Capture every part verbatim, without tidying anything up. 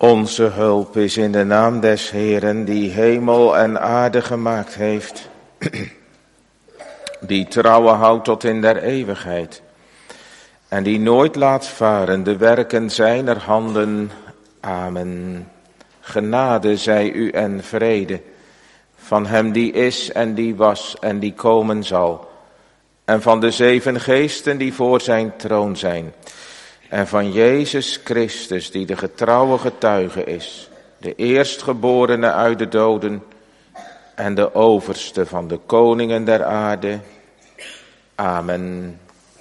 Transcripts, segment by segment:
Onze hulp is in de naam des Heeren, die hemel en aarde gemaakt heeft, die trouwe houdt tot in der eeuwigheid, en die nooit laat varen de werken zijner handen. Amen. Genade zij u en vrede, van hem die is en die was en die komen zal, en van de zeven geesten die voor zijn troon zijn, en van Jezus Christus, die de getrouwe getuige is, de eerstgeborene uit de doden en de overste van de koningen der aarde. Amen.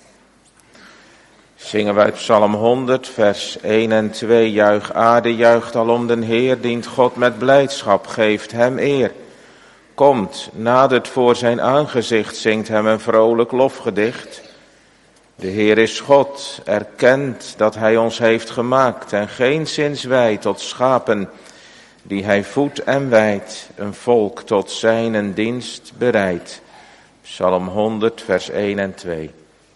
Zingen wij Psalm honderd, vers één en twee. Juich aarde, juicht alom den Heer, dient God met blijdschap, geeft hem eer. Komt, nadert voor zijn aangezicht, zingt hem een vrolijk lofgedicht. De Heer is God, erkent dat hij ons heeft gemaakt en geenszins wij tot schapen, die hij voedt en wijdt, een volk tot zijn dienst bereidt. Psalm honderd, vers één en twee.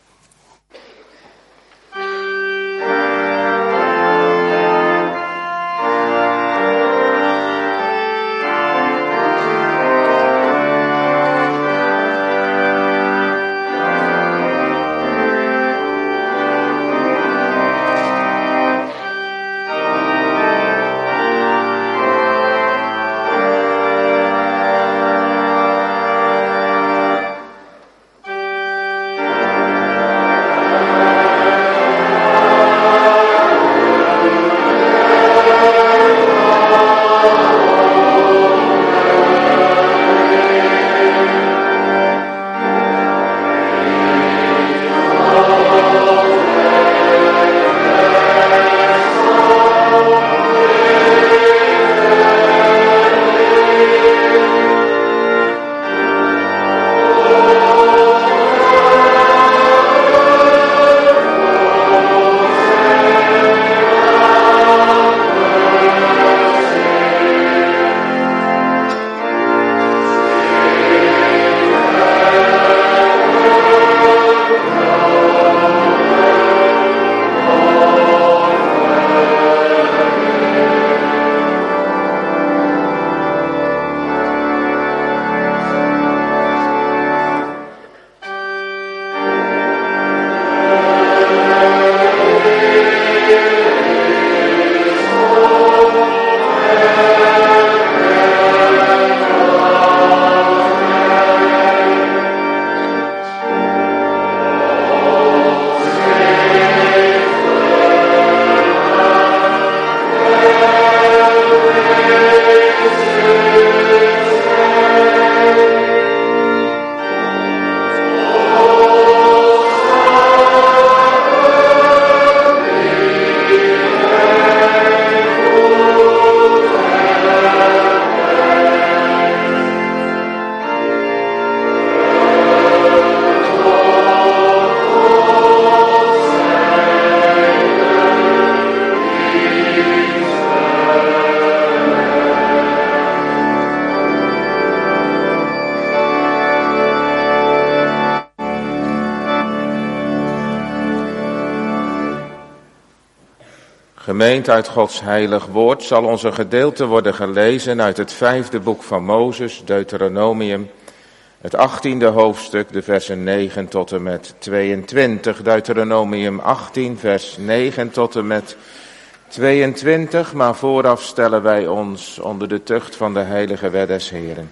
Gemeente uit Gods heilig woord zal onze gedeelte worden gelezen uit het vijfde boek van Mozes, Deuteronomium, het achttiende hoofdstuk, de versen negen tot en met tweeëntwintig. Deuteronomium achttien, vers negen tot en met tweeëntwintig, maar vooraf stellen wij ons onder de tucht van de heilige wet des Heren.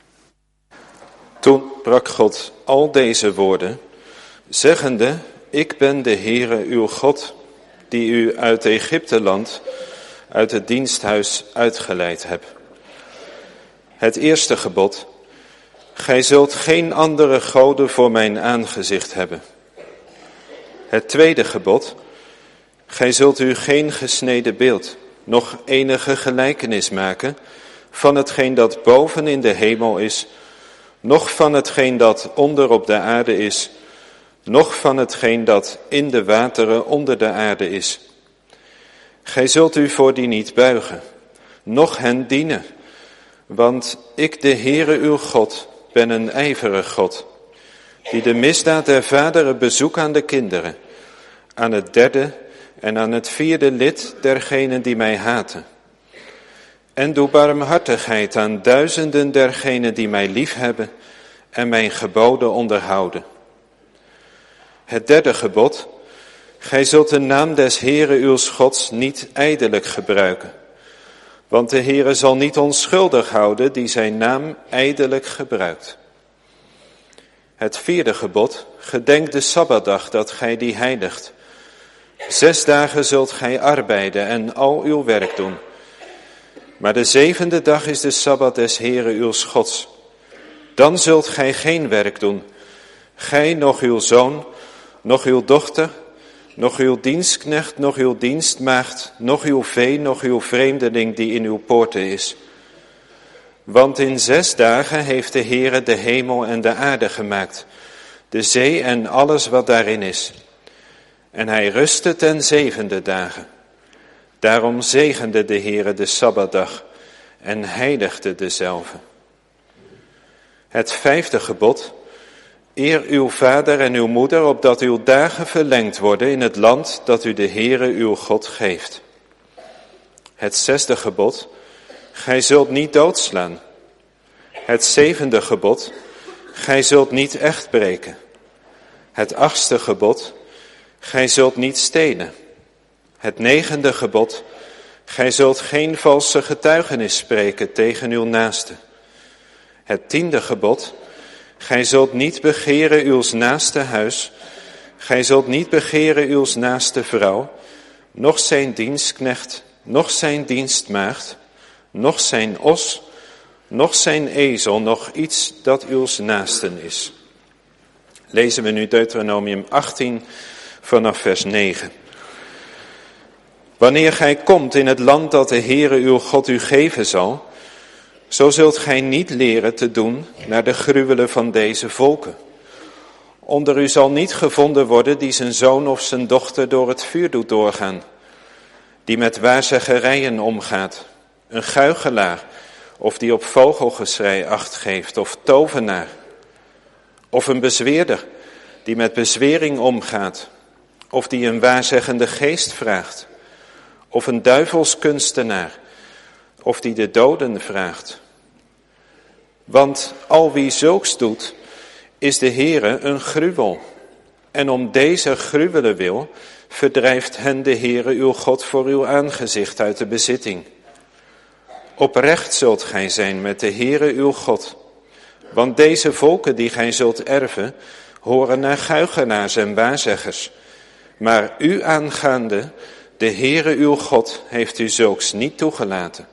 Toen sprak God al deze woorden, zeggende, ik ben de Heere uw God, die u uit Egypteland, uit het diensthuis uitgeleid heb. Het eerste gebod, gij zult geen andere goden voor mijn aangezicht hebben. Het tweede gebod, gij zult u geen gesneden beeld, noch enige gelijkenis maken van hetgeen dat boven in de hemel is, noch van hetgeen dat onder op de aarde is, noch van hetgeen dat in de wateren onder de aarde is. Gij zult u voor die niet buigen, noch hen dienen, want ik, de Heere uw God, ben een ijverig God, die de misdaad der vaderen bezoekt aan de kinderen, aan het derde en aan het vierde lid dergenen die mij haten, En doe barmhartigheid aan duizenden dergenen die mij liefhebben en mijn geboden onderhouden. Het derde gebod: gij zult de naam des Heeren uws Gods niet ijdelijk gebruiken. Want de Heere zal niet onschuldig houden die zijn naam ijdelijk gebruikt. Het vierde gebod: gedenk de Sabbatdag dat gij die heiligt. Zes dagen zult gij arbeiden en al uw werk doen. Maar de zevende dag is de Sabbat des Heeren uws Gods. Dan zult gij geen werk doen, gij, noch uw zoon, noch uw dochter, noch uw dienstknecht, noch uw dienstmaagd, noch uw vee, noch uw vreemdeling die in uw poorten is. Want in zes dagen heeft de Heere de hemel en de aarde gemaakt, de zee en alles wat daarin is. En hij rustte ten zevende dagen. Daarom zegende de Heere de Sabbatdag en heiligde dezelve. Het vijfde gebod: eer uw vader en uw moeder, opdat uw dagen verlengd worden in het land dat u de Heere uw God geeft. Het zesde gebod: gij zult niet doodslaan. Het zevende gebod: gij zult niet echt breken. Het achtste gebod: gij zult niet stelen. Het negende gebod: gij zult geen valse getuigenis spreken tegen uw naaste. Het tiende gebod: gij zult niet begeren uws naaste huis, gij zult niet begeren uws naaste vrouw, noch zijn dienstknecht, noch zijn dienstmaagd, noch zijn os, noch zijn ezel, noch iets dat uws naasten is. Lezen we nu Deuteronomium achttien vanaf vers negen. Wanneer gij komt in het land dat de Heere uw God u geven zal, zo zult gij niet leren te doen naar de gruwelen van deze volken. Onder u zal niet gevonden worden die zijn zoon of zijn dochter door het vuur doet doorgaan, die met waarzeggerijen omgaat, een guichelaar, of die op vogelgeschrei acht geeft, of tovenaar, of een bezweerder, die met bezwering omgaat, of die een waarzeggende geest vraagt, of een duivelskunstenaar, of die de doden vraagt. Want al wie zulks doet, is de Heere een gruwel. En om deze gruwelen wil, verdrijft hen de Heere uw God voor uw aangezicht uit de bezitting. Oprecht zult gij zijn met de Heere uw God. Want deze volken die gij zult erven, horen naar guichenaars en waarzeggers. Maar u aangaande, de Heere uw God heeft u zulks niet toegelaten.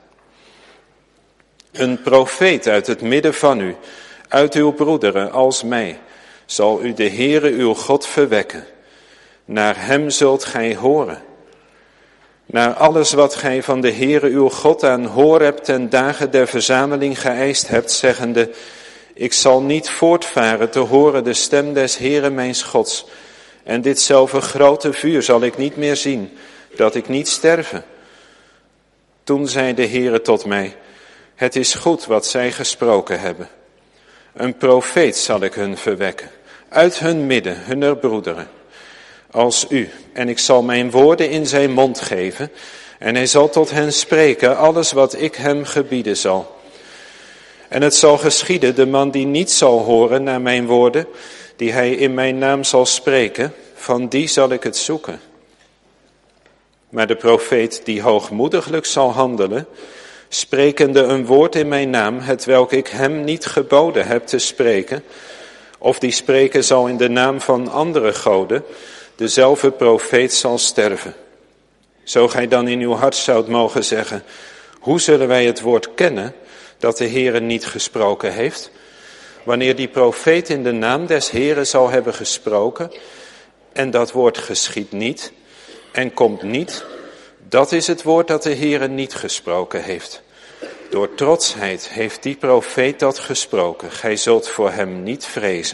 Een profeet uit het midden van u, uit uw broederen als mij, zal u de Heere uw God verwekken. Naar hem zult gij horen. Naar alles wat gij van de Heere uw God aan Horeb ten dagen der verzameling geëist hebt, zeggende: ik zal niet voortvaren te horen de stem des Heere mijns Gods. En ditzelfde grote vuur zal ik niet meer zien, dat ik niet sterven. Toen zei de Heere tot mij: het is goed wat zij gesproken hebben. Een profeet zal ik hun verwekken, uit hun midden, hunner broederen, als u. En ik zal mijn woorden in zijn mond geven, en hij zal tot hen spreken alles wat ik hem gebieden zal. En het zal geschieden, de man die niet zal horen naar mijn woorden, die hij in mijn naam zal spreken, van die zal ik het zoeken. Maar de profeet die hoogmoediglijk zal handelen, sprekende een woord in mijn naam, hetwelk ik hem niet geboden heb te spreken, of die spreken zal in de naam van andere goden, dezelfde profeet zal sterven. Zo gij dan in uw hart zoudt mogen zeggen: hoe zullen wij het woord kennen dat de Heere niet gesproken heeft? Wanneer die profeet in de naam des Heeren zal hebben gesproken, en dat woord geschiedt niet en komt niet, dat is het woord dat de Heere niet gesproken heeft. Door trotsheid heeft die profeet dat gesproken. Gij zult voor hem niet vrezen.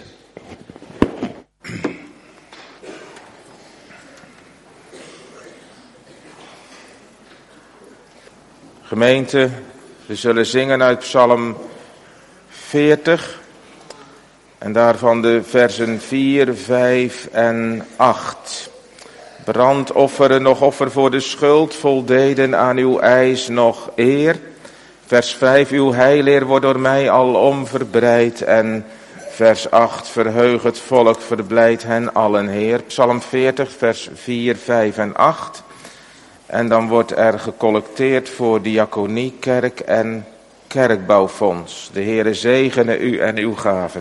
Gemeente, we zullen zingen uit Psalm veertig en daarvan de versen vier, vijf en acht. Brandofferen, nog offer voor de schuld, voldeden aan uw eis nog eer. Vers vijf, uw heileer wordt door mij alom verbreid. En vers acht, verheug het volk, verblijd hen allen, Heer. Psalm veertig, vers vier, vijf en acht. En dan wordt er gecollecteerd voor diaconie, kerk en kerkbouwfonds. De Heere zegene u en uw gaven.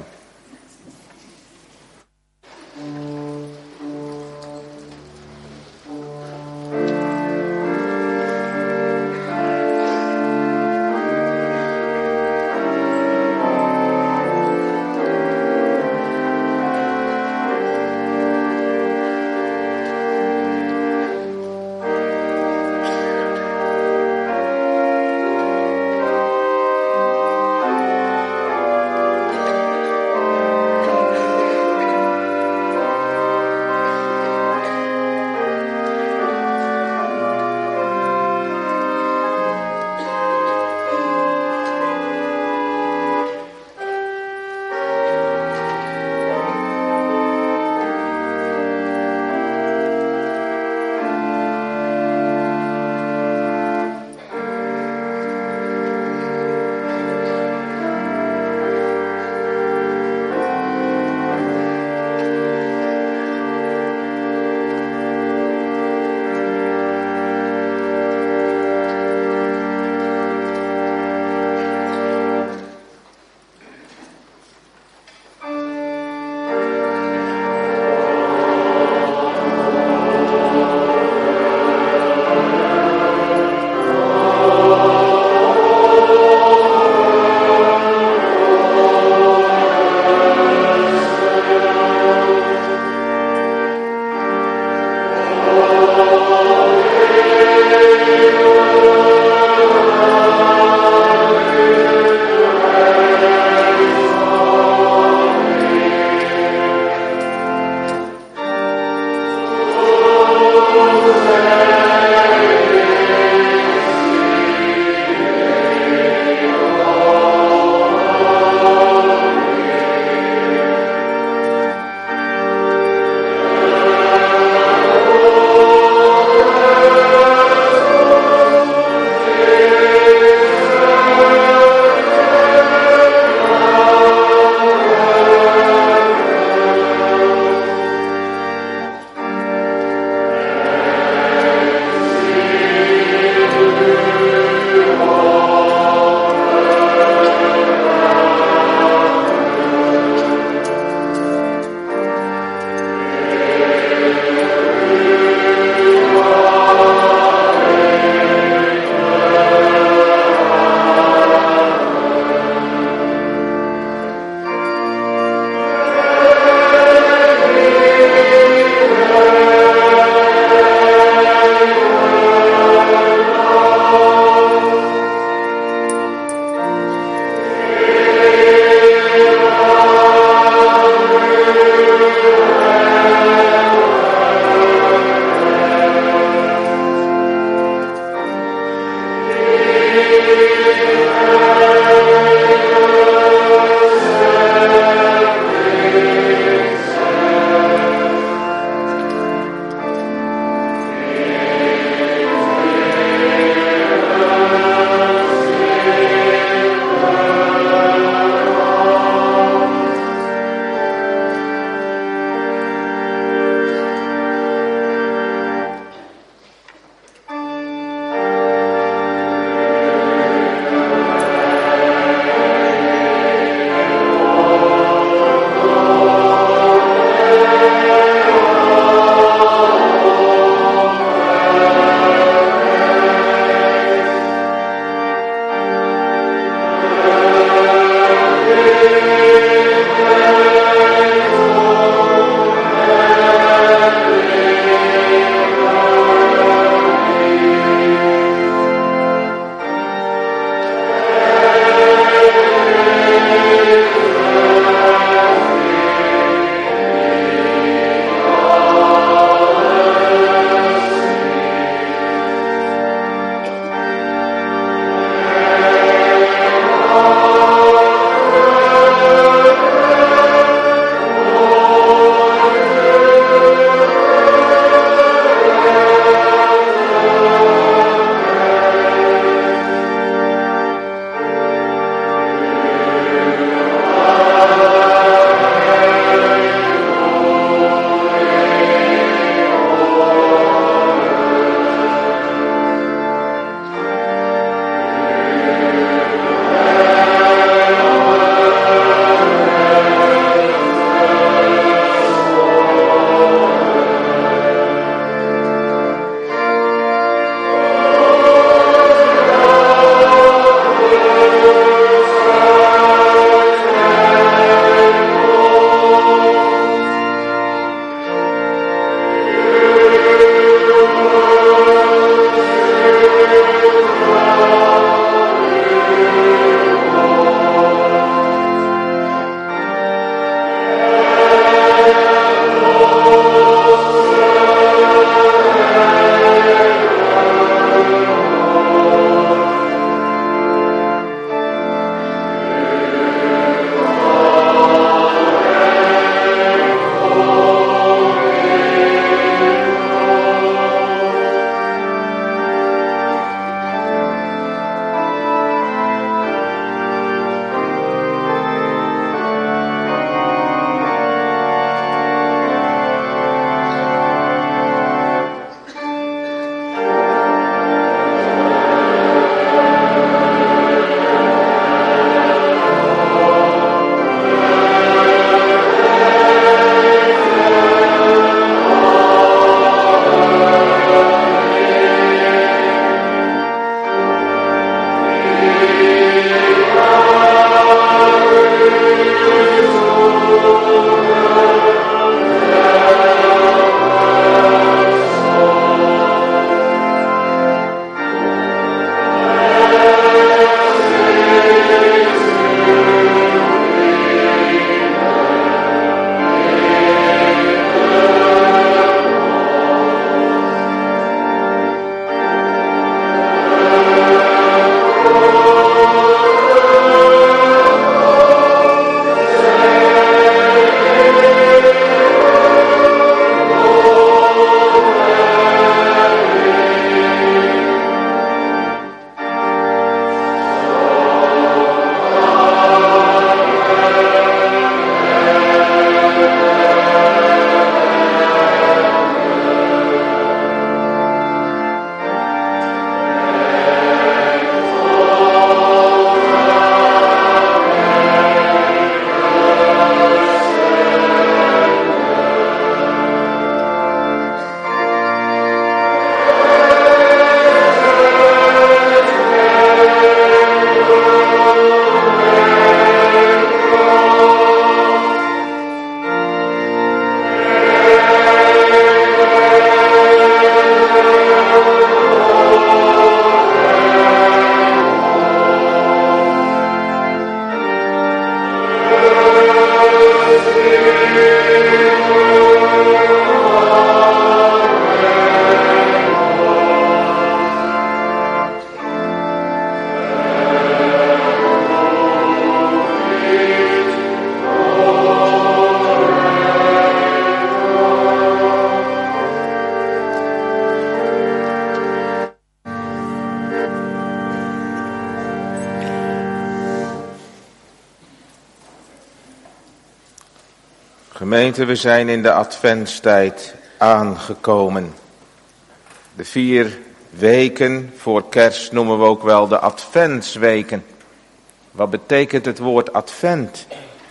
Gemeente, we zijn in de adventstijd aangekomen. De vier weken voor kerst noemen we ook wel de adventsweken. Wat betekent het woord advent?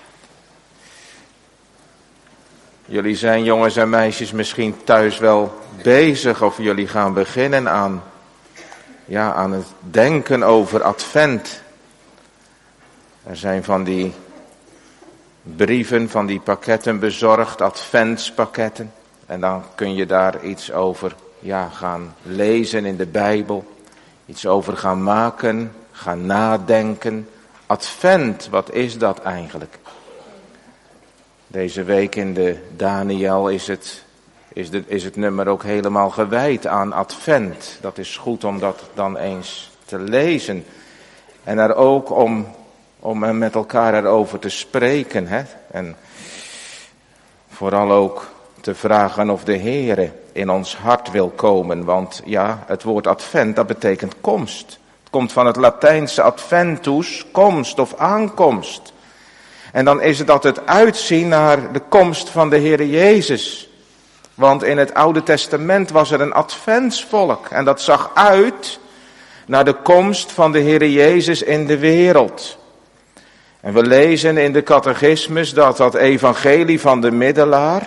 Jullie zijn, jongens en meisjes, misschien thuis wel bezig of jullie gaan beginnen aan, ja, aan het denken over advent. Er zijn van die brieven, van die pakketten bezorgd, adventspakketten. En dan kun je daar iets over ja, gaan lezen in de Bijbel. Iets over gaan maken, gaan nadenken. Advent, wat is dat eigenlijk? Deze week in de Daniel is het, is, de, is het nummer ook helemaal gewijd aan advent. Dat is goed om dat dan eens te lezen. En er ook om, om met elkaar erover te spreken. Hè? En vooral ook te vragen of de Heere in ons hart wil komen. Want ja, het woord advent, dat betekent komst. Het komt van het Latijnse adventus, komst of aankomst. En dan is het dat het uitzien naar de komst van de Heere Jezus. Want in het Oude Testament was er een adventsvolk. En dat zag uit naar de komst van de Heere Jezus in de wereld. En we lezen in de catechismus dat dat evangelie van de middelaar,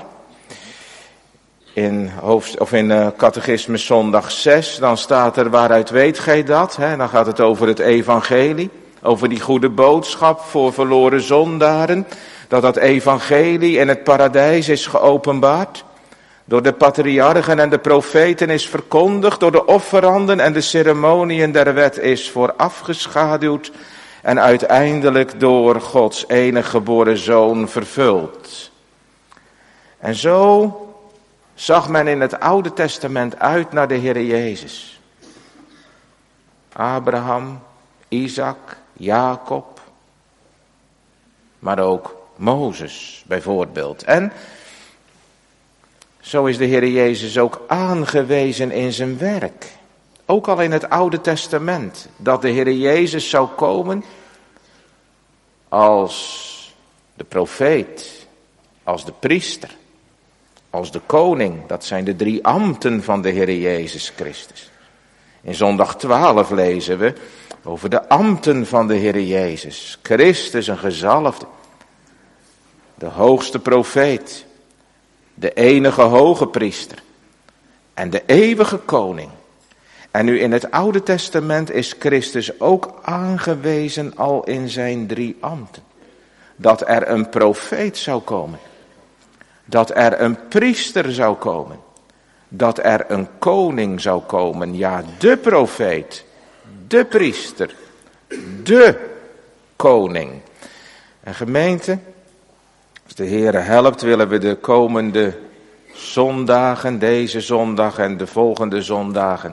in, hoofd, of in uh, catechismus zondag zes, dan staat er waaruit weet gij dat? Hè? Dan gaat het over het evangelie, over die goede boodschap voor verloren zondaren. Dat dat evangelie in het paradijs is geopenbaard. Door de patriarchen en de profeten is verkondigd. Door de offeranden en de ceremoniën der wet is voorafgeschaduwd. En uiteindelijk door Gods enige geboren Zoon vervuld. En zo zag men in het Oude Testament uit naar de Heere Jezus. Abraham, Isaac, Jacob, maar ook Mozes bijvoorbeeld. En zo is de Heere Jezus ook aangewezen in zijn werk. Ook al in het Oude Testament, dat de Heere Jezus zou komen als de profeet, als de priester, als de koning. Dat zijn de drie ambten van de Heere Jezus Christus. In zondag twaalf lezen we over de ambten van de Heere Jezus. Christus, een gezalfde, de hoogste profeet, de enige hoge priester en de eeuwige koning. En nu in het Oude Testament is Christus ook aangewezen al in zijn drie ambten. Dat er een profeet zou komen. Dat er een priester zou komen. Dat er een koning zou komen. Ja, de profeet, de priester, de koning. En gemeente, als de Heere helpt, willen we de komende zondagen, deze zondag en de volgende zondagen,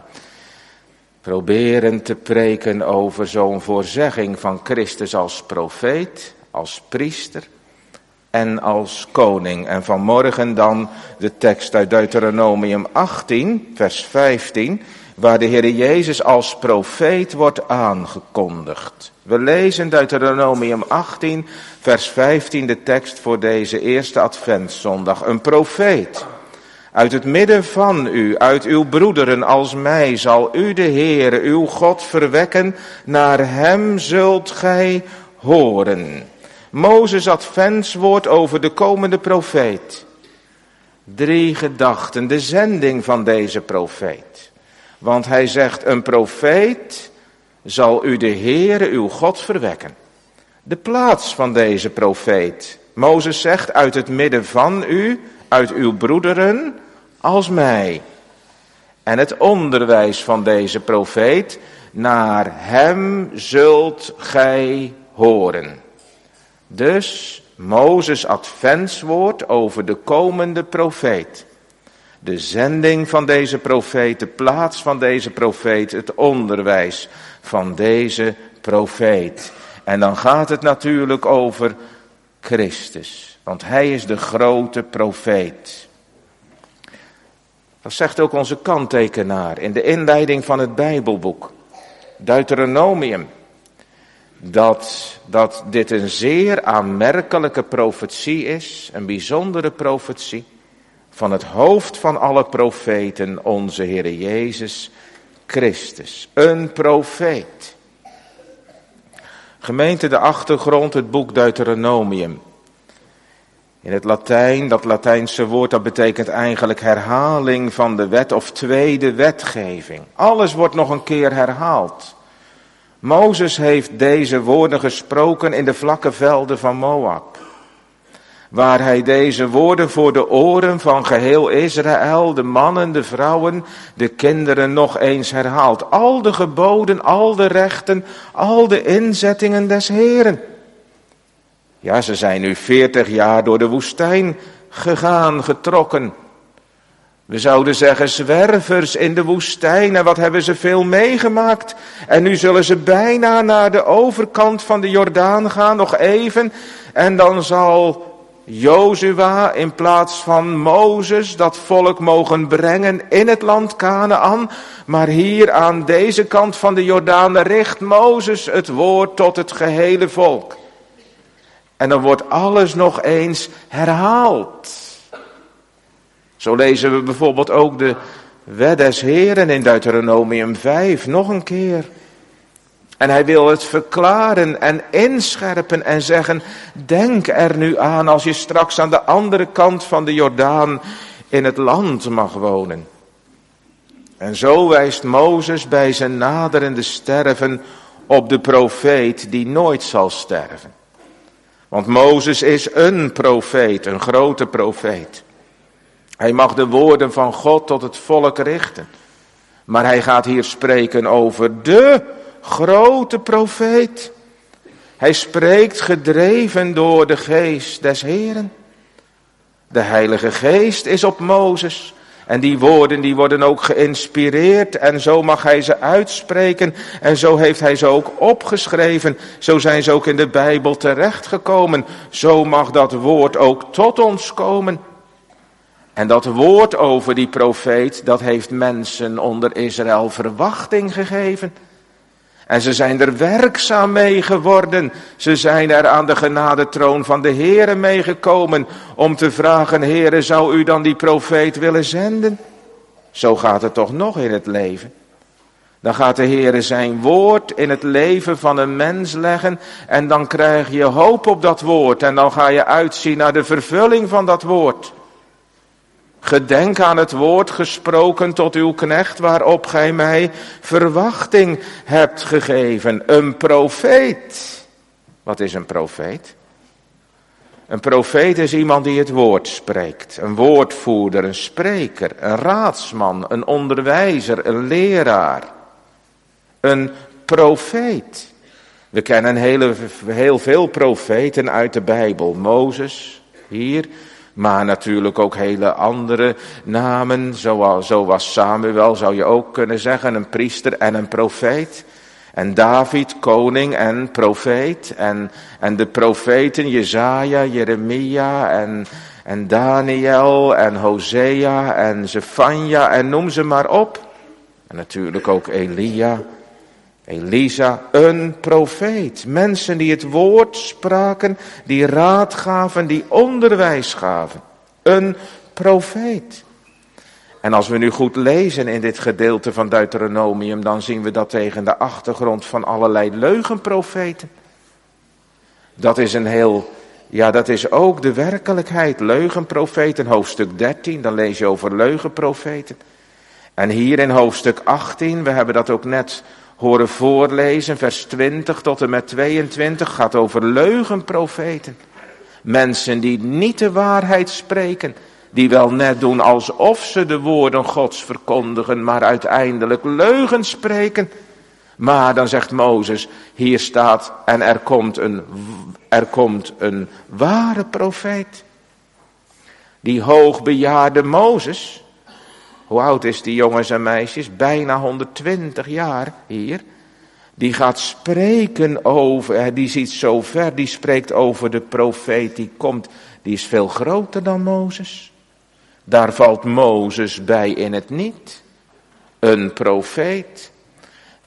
proberen te preken over zo'n voorzegging van Christus als profeet, als priester en als koning. En vanmorgen dan de tekst uit Deuteronomium achttien, vers vijftien, waar de Heere Jezus als profeet wordt aangekondigd. We lezen Deuteronomium achttien, vers vijftien, de tekst voor deze eerste adventszondag. Een profeet. Uit het midden van u, uit uw broederen als mij, zal u de Heere, uw God, verwekken. Naar hem zult gij horen. Mozes adventswoord over de komende profeet. Drie gedachten, de zending van deze profeet. Want hij zegt, een profeet zal u de Heere, uw God, verwekken. De plaats van deze profeet. Mozes zegt, uit het midden van u, uit uw broederen als mij. En het onderwijs van deze profeet, naar hem zult gij horen. Dus Mozes adventswoord over de komende profeet. De zending van deze profeet, de plaats van deze profeet, het onderwijs van deze profeet. En dan gaat het natuurlijk over Christus, want hij is de grote profeet. Dat zegt ook onze kanttekenaar in de inleiding van het Bijbelboek. Deuteronomium. dat, dat dit een zeer aanmerkelijke profetie is, een bijzondere profetie van het hoofd van alle profeten, onze Heere Jezus Christus. Een profeet. Gemeente, de achtergrond, het boek Deuteronomium. In het Latijn, dat Latijnse woord, dat betekent eigenlijk herhaling van de wet of tweede wetgeving. Alles wordt nog een keer herhaald. Mozes heeft deze woorden gesproken in de vlakke velden van Moab. Waar hij deze woorden voor de oren van geheel Israël, de mannen, de vrouwen, de kinderen nog eens herhaalt. Al de geboden, al de rechten, al de inzettingen des Heeren. Ja, ze zijn nu veertig jaar door de woestijn gegaan, getrokken. We zouden zeggen zwervers in de woestijn, en wat hebben ze veel meegemaakt. En nu zullen ze bijna naar de overkant van de Jordaan gaan, nog even. En dan zal Jozua in plaats van Mozes dat volk mogen brengen in het land Kanaän. Maar hier aan deze kant van de Jordaan richt Mozes het woord tot het gehele volk. En dan wordt alles nog eens herhaald. Zo lezen we bijvoorbeeld ook de wet des Heeren in Deuteronomium vijf nog een keer. En hij wil het verklaren en inscherpen en zeggen, denk er nu aan als je straks aan de andere kant van de Jordaan in het land mag wonen. En zo wijst Mozes bij zijn naderende sterven op de profeet die nooit zal sterven. Want Mozes is een profeet, een grote profeet. Hij mag de woorden van God tot het volk richten. Maar hij gaat hier spreken over de grote profeet. Hij spreekt gedreven door de geest des Heeren. De Heilige Geest is op Mozes. En die woorden die worden ook geïnspireerd en zo mag hij ze uitspreken. En zo heeft hij ze ook opgeschreven. Zo zijn ze ook in de Bijbel terechtgekomen. Zo mag dat woord ook tot ons komen. En dat woord over die profeet, dat heeft mensen onder Israël verwachting gegeven. En ze zijn er werkzaam mee geworden. Ze zijn er aan de genadetroon van de Heere meegekomen om te vragen, Heere, zou u dan die profeet willen zenden? Zo gaat het toch nog in het leven. Dan gaat de Heere zijn woord in het leven van een mens leggen en dan krijg je hoop op dat woord en dan ga je uitzien naar de vervulling van dat woord. Gedenk aan het woord gesproken tot uw knecht, waarop gij mij verwachting hebt gegeven. Een profeet. Wat is een profeet? Een profeet is iemand die het woord spreekt. Een woordvoerder, een spreker, een raadsman, een onderwijzer, een leraar. Een profeet. We kennen hele, heel veel profeten uit de Bijbel. Mozes, hier. Maar natuurlijk ook hele andere namen, zoals, zoals Samuel zou je ook kunnen zeggen, een priester en een profeet. En David, koning en profeet. En, en de profeten Jesaja, Jeremia en, en Daniel en Hosea en Zefanja en noem ze maar op. En natuurlijk ook Elia, Elisa, een profeet. Mensen die het woord spraken, die raad gaven, die onderwijs gaven. Een profeet. En als we nu goed lezen in dit gedeelte van Deuteronomium, dan zien we dat tegen de achtergrond van allerlei leugenprofeten. Dat is een heel, ja dat is ook de werkelijkheid. Leugenprofeten, hoofdstuk dertien, dan lees je over leugenprofeten. En hier in hoofdstuk achttien, we hebben dat ook net horen voorlezen, vers twintig tot en met tweeëntwintig, gaat over leugenprofeten. Mensen die niet de waarheid spreken, die wel net doen alsof ze de woorden Gods verkondigen, maar uiteindelijk leugen spreken. Maar dan zegt Mozes, hier staat, en er komt een, er komt een ware profeet. Die hoogbejaarde Mozes, hoe oud is die jongens en meisjes? Bijna honderdtwintig jaar hier. Die gaat spreken over, die ziet zo ver, die spreekt over de profeet die komt. Die is veel groter dan Mozes. Daar valt Mozes bij in het niet. Een profeet.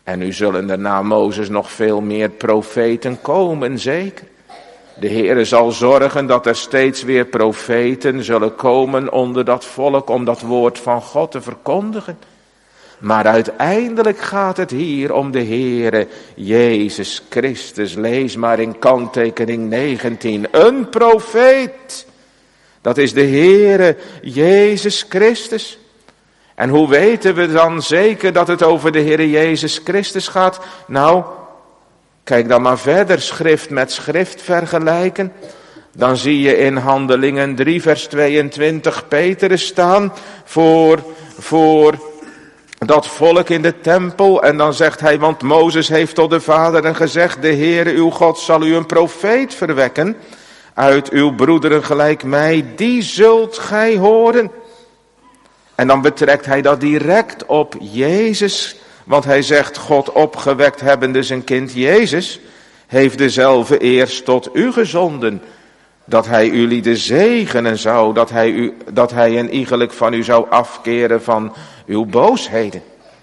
En nu zullen er na Mozes nog veel meer profeten komen, zeker. De Heere zal zorgen dat er steeds weer profeten zullen komen onder dat volk om dat woord van God te verkondigen. Maar uiteindelijk gaat het hier om de Heere Jezus Christus. Lees maar in kanttekening negentien. Een profeet. Dat is de Heere Jezus Christus. En hoe weten we dan zeker dat het over de Heere Jezus Christus gaat? Nou, kijk dan maar verder, schrift met schrift vergelijken. Dan zie je in Handelingen drie vers tweeëntwintig Petrus staan voor, voor dat volk in de tempel. En dan zegt hij, want Mozes heeft tot de vaderen gezegd, de Heere uw God zal u een profeet verwekken uit uw broederen gelijk mij, die zult gij horen. En dan betrekt hij dat direct op Jezus. Want hij zegt, God opgewekt hebbende zijn kind Jezus, heeft dezelfde eerst tot u gezonden. Dat hij u lieden zegenen zou, dat hij, u, dat hij een iegelijk van u zou afkeren van uw boosheden.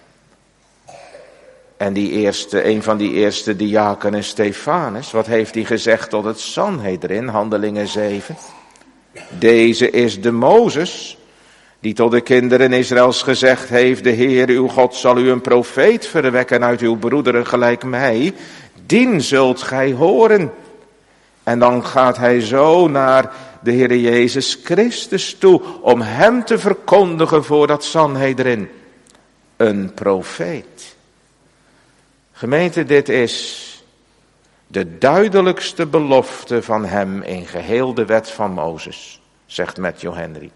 En die eerste, een van die eerste diakenen, Stefanus, wat heeft hij gezegd tot het Sanhedrin, Handelingen zeven? Deze is de Mozes, die tot de kinderen Israëls gezegd heeft, de Heer uw God zal u een profeet verwekken uit uw broederen gelijk mij, dien zult gij horen. En dan gaat hij zo naar de Heer Jezus Christus toe, om hem te verkondigen voor dat Sanhedrin. Een profeet. Gemeente, dit is de duidelijkste belofte van hem in geheel de wet van Mozes, zegt Matthew Henry.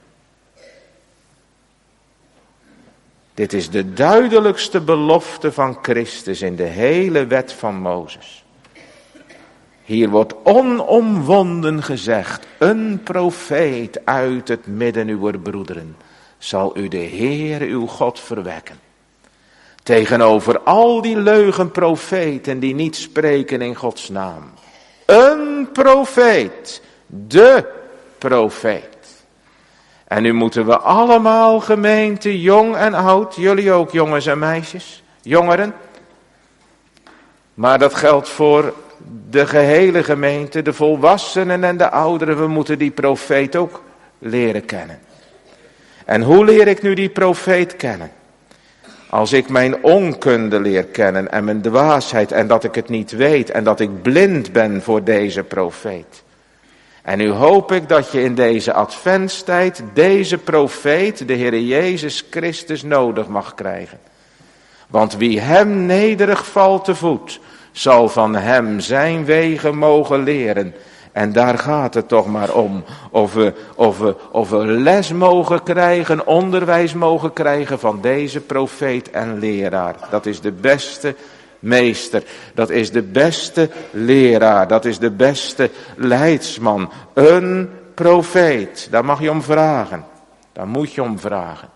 Dit is de duidelijkste belofte van Christus in de hele wet van Mozes. Hier wordt onomwonden gezegd, een profeet uit het midden uwer broederen zal u de Heer uw God verwekken. Tegenover al die leugenprofeten die niet spreken in Gods naam. Een profeet, de profeet. En nu moeten we allemaal, gemeente, jong en oud, jullie ook jongens en meisjes, jongeren. Maar dat geldt voor de gehele gemeente, de volwassenen en de ouderen. We moeten die profeet ook leren kennen. En hoe leer ik nu die profeet kennen? Als ik mijn onkunde leer kennen en mijn dwaasheid en dat ik het niet weet en dat ik blind ben voor deze profeet. En nu hoop ik dat je in deze adventstijd deze profeet, de Heer Jezus Christus, nodig mag krijgen. Want wie hem nederig valt te voet, zal van hem zijn wegen mogen leren. En daar gaat het toch maar om. Of we, of we, of we les mogen krijgen, onderwijs mogen krijgen van deze profeet en leraar. Dat is de beste meester. Dat is de beste leraar. Dat is de beste leidsman. Een profeet. Daar mag je om vragen. Daar moet je om vragen.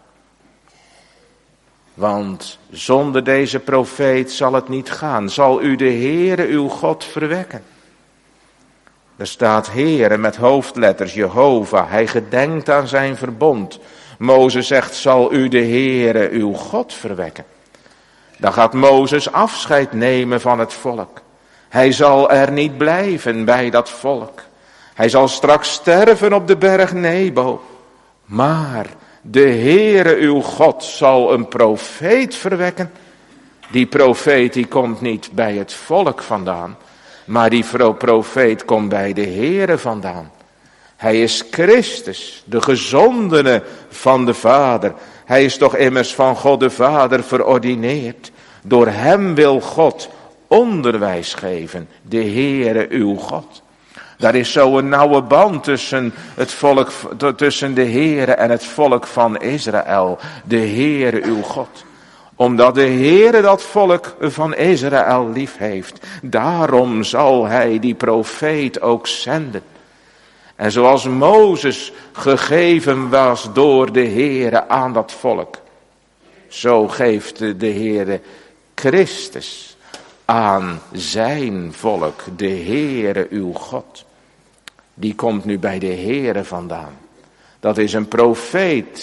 Want zonder deze profeet zal het niet gaan. Zal u de Heere uw God verwekken. Er staat Heere met hoofdletters, Jehovah. Hij gedenkt aan zijn verbond. Mozes zegt, zal u de Heere uw God verwekken. Dan gaat Mozes afscheid nemen van het volk. Hij zal er niet blijven bij dat volk. Hij zal straks sterven op de berg Nebo. Maar de Heere uw God zal een profeet verwekken. Die profeet die komt niet bij het volk vandaan. Maar die profeet komt bij de Heere vandaan. Hij is Christus, de gezondene van de Vader. Hij is toch immers van God de Vader verordineerd. Door hem wil God onderwijs geven, de Heere uw God. Daar is zo een nauwe band tussen het volk, tussen de Heere en het volk van Israël. De Heere uw God. Omdat de Heere dat volk van Israël lief heeft. Daarom zal hij die profeet ook zenden. En zoals Mozes gegeven was door de Heere aan dat volk. Zo geeft de Heere Christus aan zijn volk. De Heere uw God. Die komt nu bij de Heere vandaan. Dat is een profeet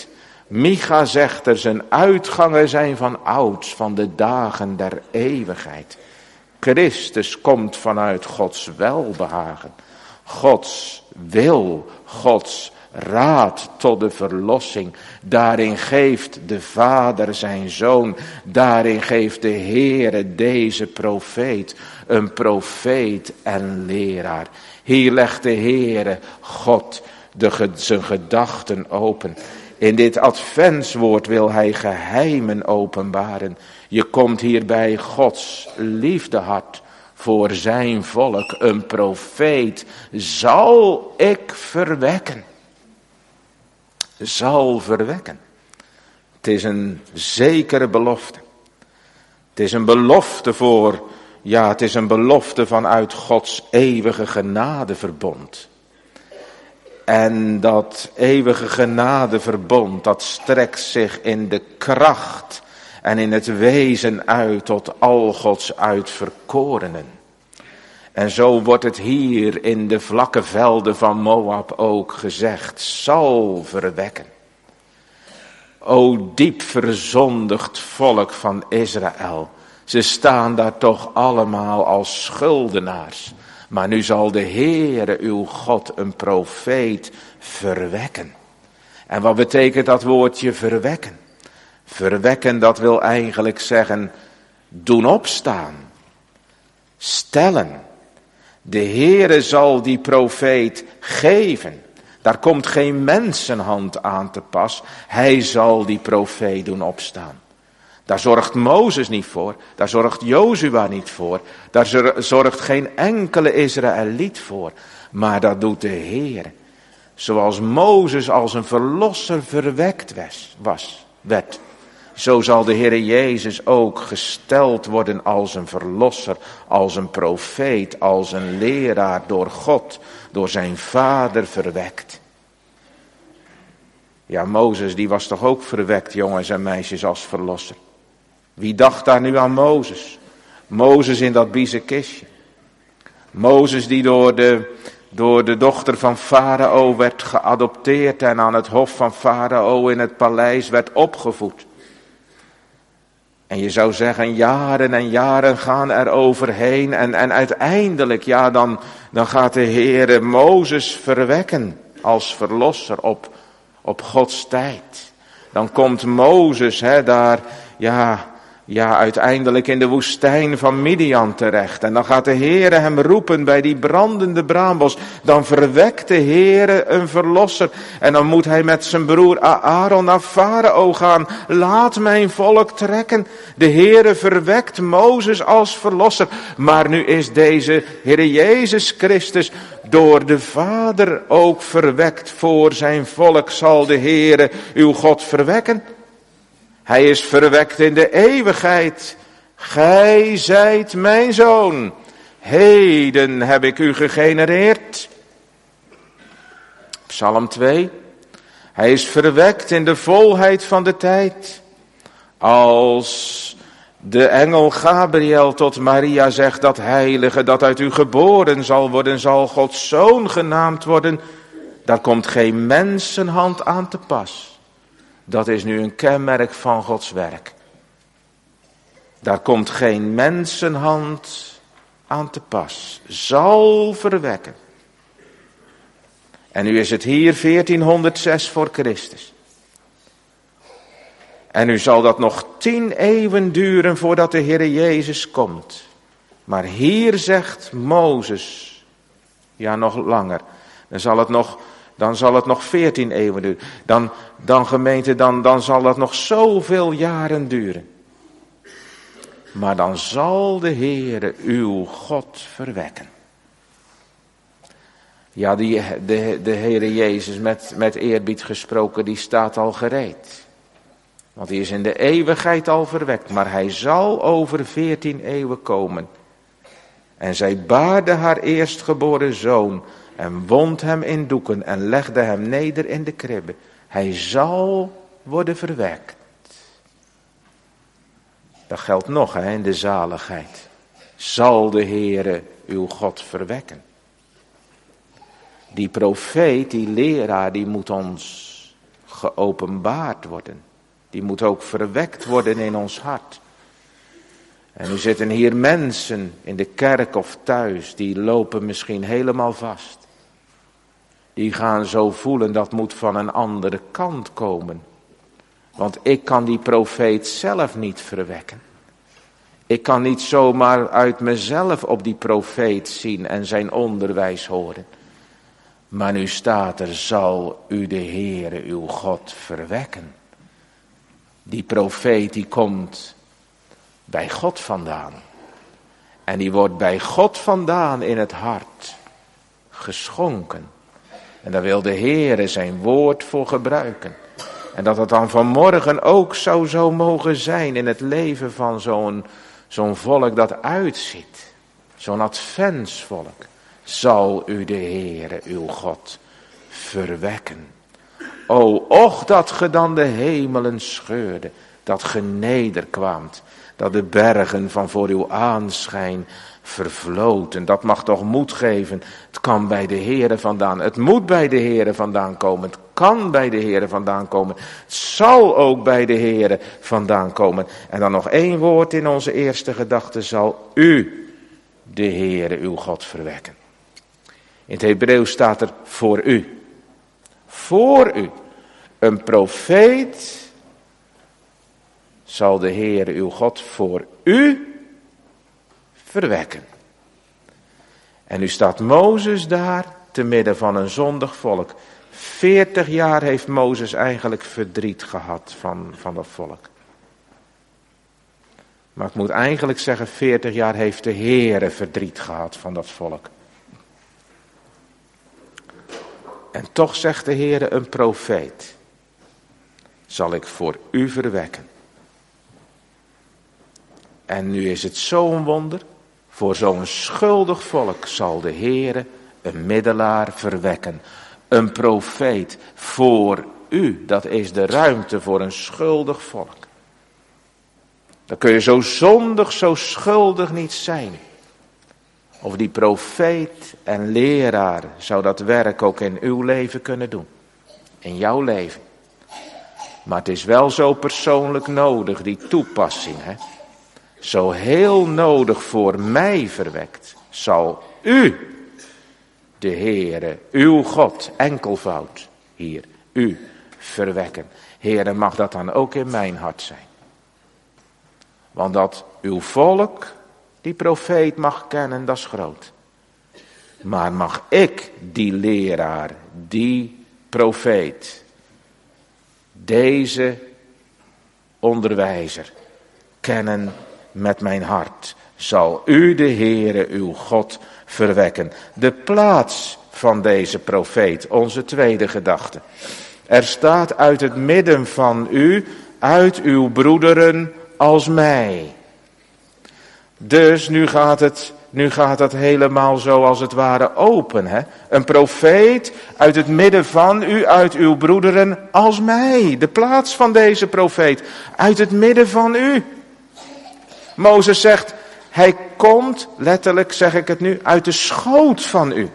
Micha zegt er, zijn uitgangen zijn van ouds, van de dagen der eeuwigheid. Christus komt vanuit Gods welbehagen. Gods wil, Gods raad tot de verlossing. Daarin geeft de Vader zijn Zoon. Daarin geeft de Heere deze profeet. Een profeet en leraar. Hier legt de Heere God de, zijn gedachten open. In dit adventswoord wil hij geheimen openbaren. Je komt hier bij Gods liefdehart voor zijn volk. Een profeet zal ik verwekken. Zal verwekken. Het is een zekere belofte. Het is een belofte voor, ja, het is een belofte vanuit Gods eeuwige genadeverbond. En dat eeuwige genadeverbond, dat strekt zich in de kracht en in het wezen uit tot al Gods uitverkorenen. En zo wordt het hier in de vlakke velden van Moab ook gezegd, zal verwekken. O diep verzondigd volk van Israël, ze staan daar toch allemaal als schuldenaars. Maar nu zal de Heere uw God een profeet verwekken. En wat betekent dat woordje verwekken? Verwekken, dat wil eigenlijk zeggen doen opstaan. Stellen. De Heere zal die profeet geven. Daar komt geen mensenhand aan te pas. Hij zal die profeet doen opstaan. Daar zorgt Mozes niet voor. Daar zorgt Jozua niet voor. Daar zorgt geen enkele Israëliet voor. Maar dat doet de Heer. Zoals Mozes als een verlosser verwekt was, werd. Zo zal de Heer Jezus ook gesteld worden als een verlosser. Als een profeet. Als een leraar door God. Door zijn vader verwekt. Ja, Mozes die was toch ook verwekt, jongens en meisjes, als verlosser. Wie dacht daar nu aan Mozes? Mozes in dat biezenkistje. Mozes die door de, door de dochter van Farao werd geadopteerd en aan het hof van Farao in het paleis werd opgevoed. En je zou zeggen, jaren en jaren gaan er overheen en, en uiteindelijk, ja, dan, dan gaat de Heere Mozes verwekken als verlosser op, op Gods tijd. Dan komt Mozes, hè, daar, ja... Ja, uiteindelijk in de woestijn van Midian terecht. En dan gaat de Heere hem roepen bij die brandende braambos. Dan verwekt de Heere een verlosser. En dan moet hij met zijn broer Aaron naar Farao gaan. Laat mijn volk trekken. De Heere verwekt Mozes als verlosser. Maar nu is deze Heere Jezus Christus door de Vader ook verwekt. Voor zijn volk zal de Heere uw God verwekken. Hij is verwekt in de eeuwigheid. Gij zijt mijn zoon. Heden heb ik u gegenereerd. Psalm twee. Hij is verwekt in de volheid van de tijd. Als de engel Gabriel tot Maria zegt, dat heilige dat uit u geboren zal worden, zal Gods zoon genaamd worden. Daar komt geen mensenhand aan te pas. Dat is nu een kenmerk van Gods werk. Daar komt geen mensenhand aan te pas. Zal verwekken. En nu is het hier veertienhonderdzes voor Christus. En nu zal dat nog tien eeuwen duren voordat de Heer Jezus komt. Maar hier zegt Mozes, ja nog langer, dan zal het nog... Dan zal het nog veertien eeuwen duren. Dan, dan gemeente, dan, dan zal dat nog zoveel jaren duren. Maar dan zal de Heere uw God verwekken. Ja, die, de, de Heere Jezus met, met eerbied gesproken, die staat al gereed. Want die is in de eeuwigheid al verwekt. Maar hij zal over veertien eeuwen komen. En zij baarde haar eerstgeboren zoon. En wond hem in doeken en legde hem neder in de kribbe. Hij zal worden verwekt. Dat geldt nog, hè, in de zaligheid. Zal de Heere uw God verwekken. Die profeet, die leraar, die moet ons geopenbaard worden. Die moet ook verwekt worden in ons hart. En nu zitten hier mensen in de kerk of thuis, die lopen misschien helemaal vast. Die gaan zo voelen, dat moet van een andere kant komen. Want ik kan die profeet zelf niet verwekken. Ik kan niet zomaar uit mezelf op die profeet zien en zijn onderwijs horen. Maar nu staat er, zal u de Heere uw God verwekken. Die profeet die komt bij God vandaan. En die wordt bij God vandaan in het hart geschonken. En daar wil de Heere zijn woord voor gebruiken. En dat het dan vanmorgen ook zou zo mogen zijn in het leven van zo'n zo'n volk dat uitziet. Zo'n adventsvolk. Zal u de Heere uw God verwekken. O, och dat ge dan de hemelen scheurde, dat ge nederkwaamt, dat de bergen van voor uw aanschijn vervloten. Dat mag toch moed geven. Het kan bij de Heere vandaan. Het moet bij de Heere vandaan komen. Het kan bij de Heere vandaan komen. Het zal ook bij de Heere vandaan komen. En dan nog één woord in onze eerste gedachte. Zal u de Heere uw God verwekken. In het Hebreeuws staat er voor u. Voor u. Een profeet zal de Heere uw God voor u verwekken. En nu staat Mozes daar te midden van een zondig volk. Veertig jaar heeft Mozes eigenlijk verdriet gehad van, van dat volk. Maar ik moet eigenlijk zeggen, veertig jaar heeft de Heere verdriet gehad van dat volk. En toch zegt de Heere, een profeet zal ik voor u verwekken. En nu is het zo'n wonder, voor zo'n schuldig volk zal de Heere een middelaar verwekken. Een profeet voor u, dat is de ruimte voor een schuldig volk. Dan kun je zo zondig, zo schuldig niet zijn. Of die profeet en leraar zou dat werk ook in uw leven kunnen doen. In jouw leven. Maar het is wel zo persoonlijk nodig, die toepassing. Hè? Zo heel nodig voor mij verwekt, zal u, de Heere, uw God, enkelvoud hier, u verwekken. Heere, mag dat dan ook in mijn hart zijn. Want dat uw volk die profeet mag kennen, dat is groot. Maar mag ik die leraar, die profeet, deze onderwijzer kennen met mijn hart, zal u de Heere uw God verwekken. De plaats van deze profeet, onze tweede gedachte. Er staat uit het midden van u, uit uw broederen als mij. Dus nu gaat het, nu gaat het helemaal zo als het ware open. Hè? Een profeet uit het midden van u, uit uw broederen als mij. De plaats van deze profeet, uit het midden van u. Mozes zegt, hij komt, letterlijk zeg ik het nu, uit de schoot van u.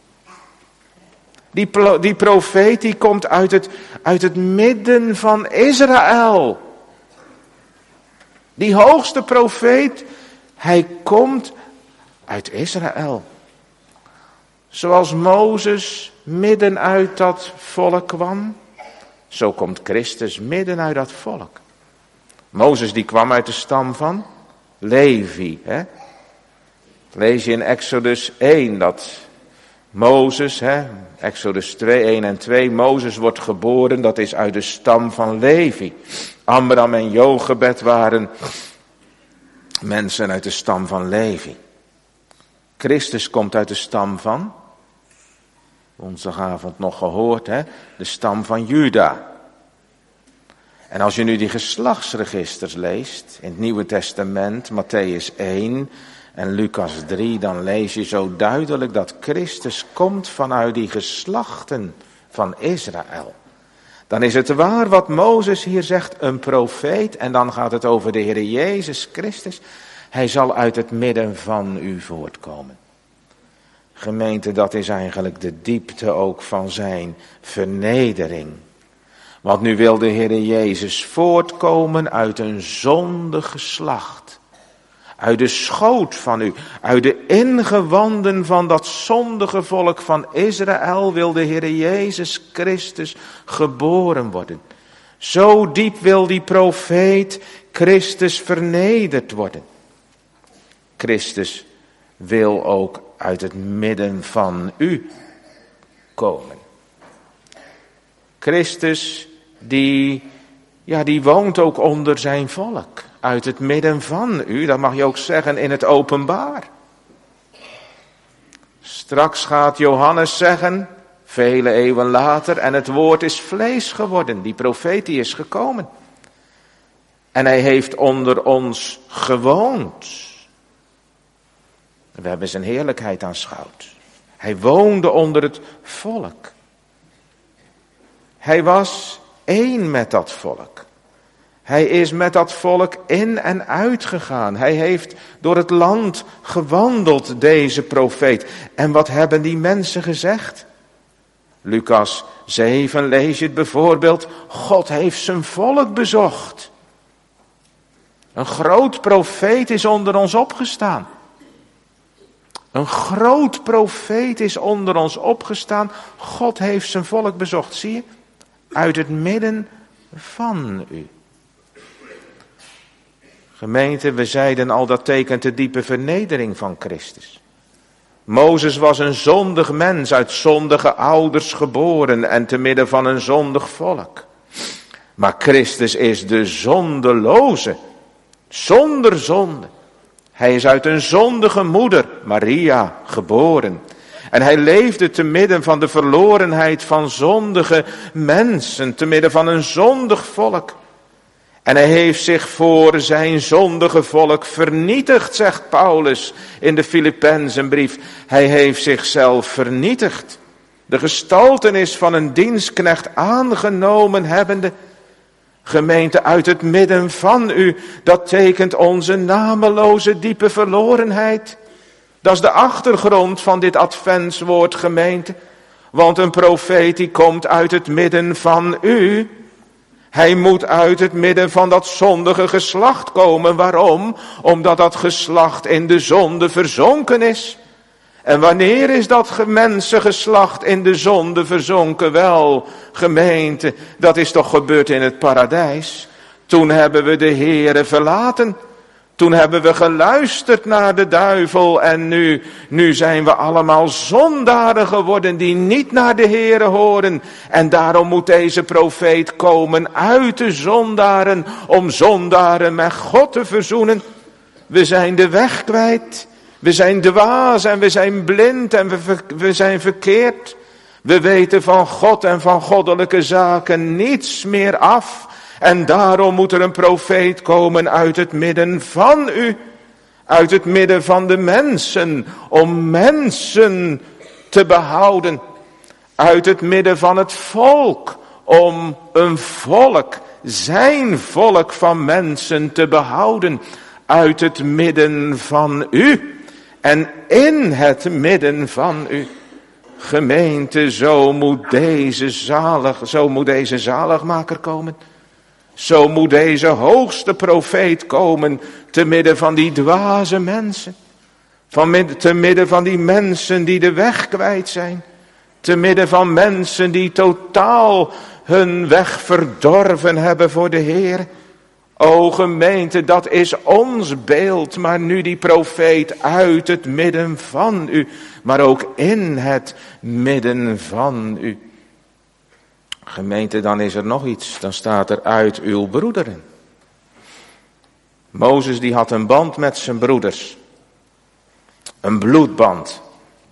Die, die profeet die komt uit het, uit het midden van Israël. Die hoogste profeet, hij komt uit Israël. Zoals Mozes midden uit dat volk kwam, zo komt Christus midden uit dat volk. Mozes die kwam uit de stam van Levi. Hè? Lees je in Exodus één dat Mozes, hè, Exodus twee, één en twee, Mozes wordt geboren, dat is uit de stam van Levi. Amram en Jochebed waren mensen uit de stam van Levi. Christus komt uit de stam van, woensdagavond nog gehoord, hè, de stam van Juda. En als je nu die geslachtsregisters leest, in het Nieuwe Testament, Mattheüs één en Lucas drie, dan lees je zo duidelijk dat Christus komt vanuit die geslachten van Israël. Dan is het waar wat Mozes hier zegt, een profeet, en dan gaat het over de Heer Jezus Christus. Hij zal uit het midden van u voortkomen. Gemeente, dat is eigenlijk de diepte ook van zijn vernedering. Want nu wil de Heere Jezus voortkomen uit een zondig geslacht. Uit de schoot van u, uit de ingewanden van dat zondige volk van Israël wil de Heere Jezus Christus geboren worden. Zo diep wil die profeet Christus vernederd worden. Christus wil ook uit het midden van u komen. Christus die, ja, die woont ook onder zijn volk. Uit het midden van u, dat mag je ook zeggen in het openbaar. Straks gaat Johannes zeggen, vele eeuwen later, en het woord is vlees geworden. Die profeet die is gekomen. En hij heeft onder ons gewoond. We hebben zijn heerlijkheid aanschouwd. Hij woonde onder het volk. Hij was één met dat volk. Hij is met dat volk in en uit gegaan. Hij heeft door het land gewandeld, deze profeet. En wat hebben die mensen gezegd? Lucas zeven lees je het bijvoorbeeld. God heeft zijn volk bezocht. Een groot profeet is onder ons opgestaan. Een groot profeet is onder ons opgestaan. God heeft zijn volk bezocht. Zie je? Uit het midden van u. Gemeente, we zeiden al, dat tekent de diepe vernedering van Christus. Mozes was een zondig mens, uit zondige ouders geboren en te midden van een zondig volk. Maar Christus is de zondeloze, zonder zonde. Hij is uit een zondige moeder, Maria, geboren. En hij leefde te midden van de verlorenheid van zondige mensen, te midden van een zondig volk. En hij heeft zich voor zijn zondige volk vernietigd, zegt Paulus in de Filippenzenbrief. Hij heeft zichzelf vernietigd. De gestaltenis van een dienstknecht aangenomen hebbende. Gemeente, uit het midden van u, dat tekent onze nameloze diepe verlorenheid. Dat is de achtergrond van dit adventswoord, gemeente. Want een profeet die komt uit het midden van u. Hij moet uit het midden van dat zondige geslacht komen. Waarom? Omdat dat geslacht in de zonde verzonken is. En wanneer is dat mensengeslacht in de zonde verzonken? Wel, gemeente, dat is toch gebeurd in het paradijs. Toen hebben we de Heere verlaten. Toen hebben we geluisterd naar de duivel en nu, nu zijn we allemaal zondaren geworden die niet naar de Heere horen. En daarom moet deze profeet komen uit de zondaren om zondaren met God te verzoenen. We zijn de weg kwijt, we zijn dwaas en we zijn blind en we, we zijn verkeerd. We weten van God en van goddelijke zaken niets meer af. En daarom moet er een profeet komen uit het midden van u. Uit het midden van de mensen. Om mensen te behouden. Uit het midden van het volk. Om een volk, zijn volk van mensen te behouden. Uit het midden van u. En in het midden van u. Gemeente, zo moet deze zalig, zo moet deze zaligmaker komen. Zo moet deze hoogste profeet komen, te midden van die dwaze mensen. Van, te midden van die mensen die de weg kwijt zijn. Te midden van mensen die totaal hun weg verdorven hebben voor de Heer. O gemeente, dat is ons beeld, maar nu die profeet uit het midden van u. Maar ook in het midden van u. Gemeente, dan is er nog iets. Dan staat er uit uw broederen. Mozes die had een band met zijn broeders. Een bloedband.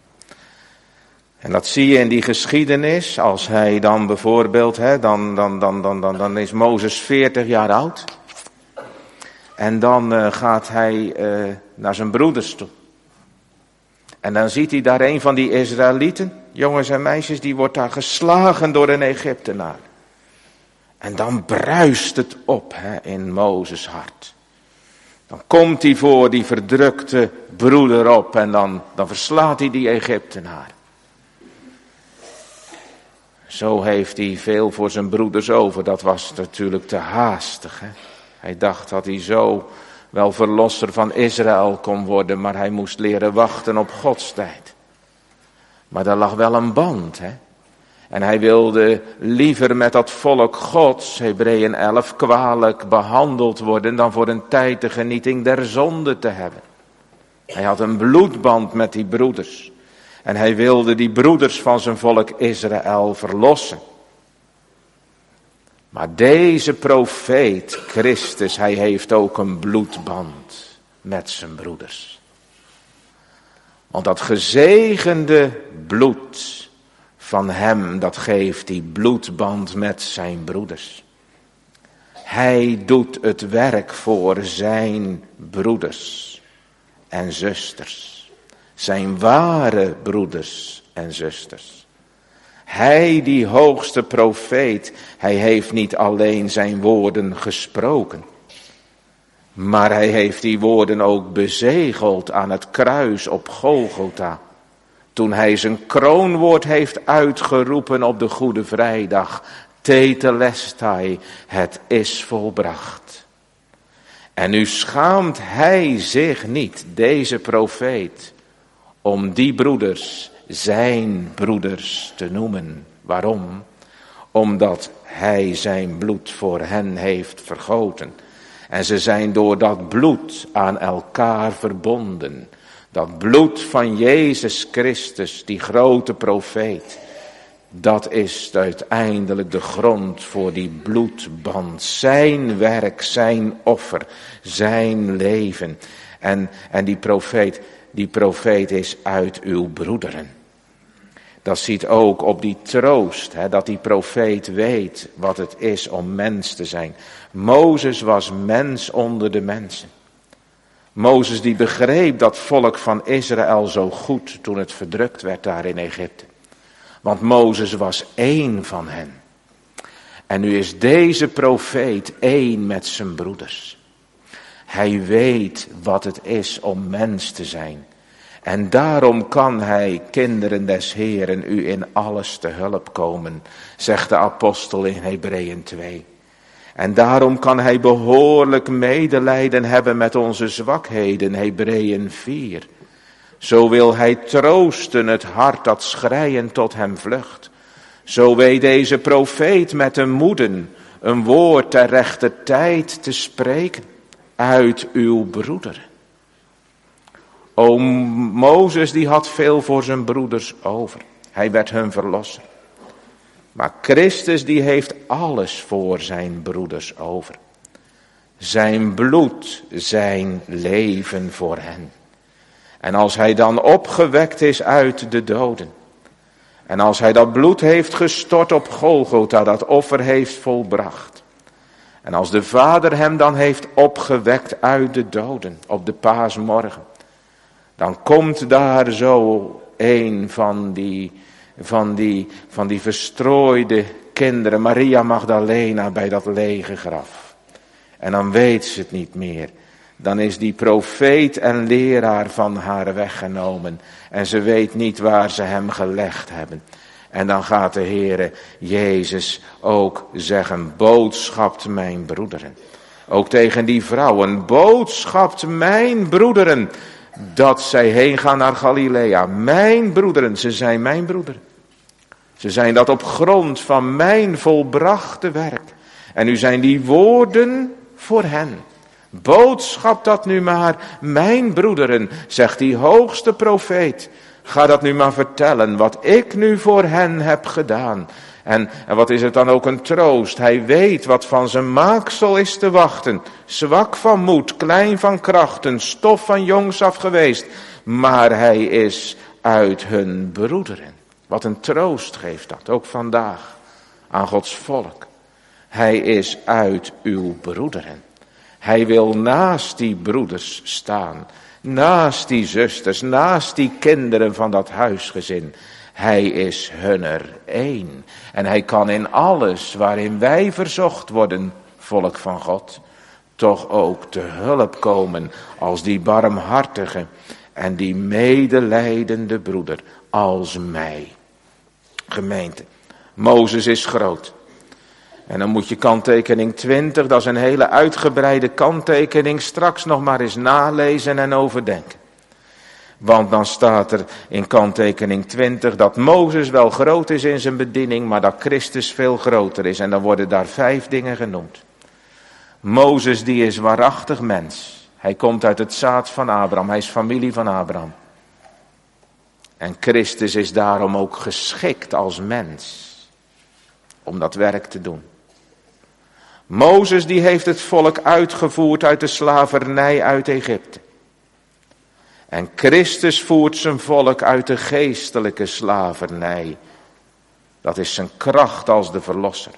En dat zie je in die geschiedenis. Als hij dan bijvoorbeeld, hè, dan, dan, dan, dan, dan, dan is Mozes veertig jaar oud. En dan uh, gaat hij uh, naar zijn broeders toe. En dan ziet hij daar een van die Israëlieten, jongens en meisjes, die wordt daar geslagen door een Egyptenaar. En dan bruist het op hè, in Mozes hart. Dan komt hij voor die verdrukte broeder op en dan, dan verslaat hij die Egyptenaar. Zo heeft hij veel voor zijn broeders over. Dat was natuurlijk te haastig. Hè? Hij dacht dat hij zo wel verlosser van Israël kon worden, maar hij moest leren wachten op Gods tijd. Maar daar lag wel een band, hè. En hij wilde liever met dat volk Gods, Hebreeën elf, kwalijk behandeld worden dan voor een tijd de genieting der zonde te hebben. Hij had een bloedband met die broeders. En hij wilde die broeders van zijn volk Israël verlossen. Maar deze profeet, Christus, hij heeft ook een bloedband met zijn broeders. Want dat gezegende bloed van hem, dat geeft die bloedband met zijn broeders. Hij doet het werk voor zijn broeders en zusters. Zijn ware broeders en zusters. Hij, die hoogste profeet, hij heeft niet alleen zijn woorden gesproken. Maar hij heeft die woorden ook bezegeld aan het kruis op Golgotha. Toen hij zijn kroonwoord heeft uitgeroepen op de Goede Vrijdag. Tetelestai, het is volbracht. En nu schaamt hij zich niet, deze profeet, om die broeders zijn broeders te noemen. Waarom? Omdat hij zijn bloed voor hen heeft vergoten. En ze zijn door dat bloed aan elkaar verbonden. Dat bloed van Jezus Christus, die grote profeet. Dat is uiteindelijk de grond voor die bloedband. Zijn werk, zijn offer, zijn leven. En, en die profeet, die profeet is uit uw broederen. Dat ziet ook op die troost, hè, dat die profeet weet wat het is om mens te zijn. Mozes was mens onder de mensen. Mozes die begreep dat volk van Israël zo goed toen het verdrukt werd daar in Egypte. Want Mozes was één van hen. En nu is deze profeet één met zijn broeders. Hij weet wat het is om mens te zijn. En daarom kan hij, kinderen des Heeren, u in alles te hulp komen, zegt de apostel in Hebreeën twee. En daarom kan hij behoorlijk medelijden hebben met onze zwakheden, Hebreeën vier. Zo wil hij troosten het hart dat schreiend tot hem vlucht. Zo weet deze profeet met de moeden een woord ter rechter tijd te spreken uit uw broederen. O, Mozes die had veel voor zijn broeders over. Hij werd hun verlosser. Maar Christus die heeft alles voor zijn broeders over. Zijn bloed, zijn leven voor hen. En als hij dan opgewekt is uit de doden. En als hij dat bloed heeft gestort op Golgotha, dat offer heeft volbracht. En als de Vader hem dan heeft opgewekt uit de doden op de paasmorgen. Dan komt daar zo een van die, van die, van die verstrooide kinderen, Maria Magdalena, bij dat lege graf. En dan weet ze het niet meer. Dan is die profeet en leraar van haar weggenomen. En ze weet niet waar ze hem gelegd hebben. En dan gaat de Heere Jezus ook zeggen, boodschapt mijn broederen. Ook tegen die vrouwen, boodschapt mijn broederen. Dat zij heen gaan naar Galilea. Mijn broederen, ze zijn mijn broederen. Ze zijn dat op grond van mijn volbrachte werk. En nu zijn die woorden voor hen. Boodschap dat nu maar, mijn broederen, zegt die hoogste profeet. Ga dat nu maar vertellen, wat ik nu voor hen heb gedaan. En, en wat is het dan ook een troost. Hij weet wat van zijn maaksel is te wachten. Zwak van moed, klein van krachten, stof van jongs af geweest. Maar hij is uit hun broederen. Wat een troost geeft dat, ook vandaag, aan Gods volk. Hij is uit uw broederen. Hij wil naast die broeders staan. Naast die zusters, naast die kinderen van dat huisgezin. Hij is hunner één. En hij kan in alles waarin wij verzocht worden, volk van God, toch ook te hulp komen als die barmhartige en die medelijdende broeder als mij. Gemeente, Mozes is groot. En dan moet je kanttekening twintig, dat is een hele uitgebreide kanttekening, straks nog maar eens nalezen en overdenken. Want dan staat er in kanttekening twintig dat Mozes wel groot is in zijn bediening, maar dat Christus veel groter is. En dan worden daar vijf dingen genoemd. Mozes die is waarachtig mens. Hij komt uit het zaad van Abraham, hij is familie van Abraham. En Christus is daarom ook geschikt als mens om dat werk te doen. Mozes die heeft het volk uitgevoerd uit de slavernij uit Egypte. En Christus voert zijn volk uit de geestelijke slavernij. Dat is zijn kracht als de verlosser.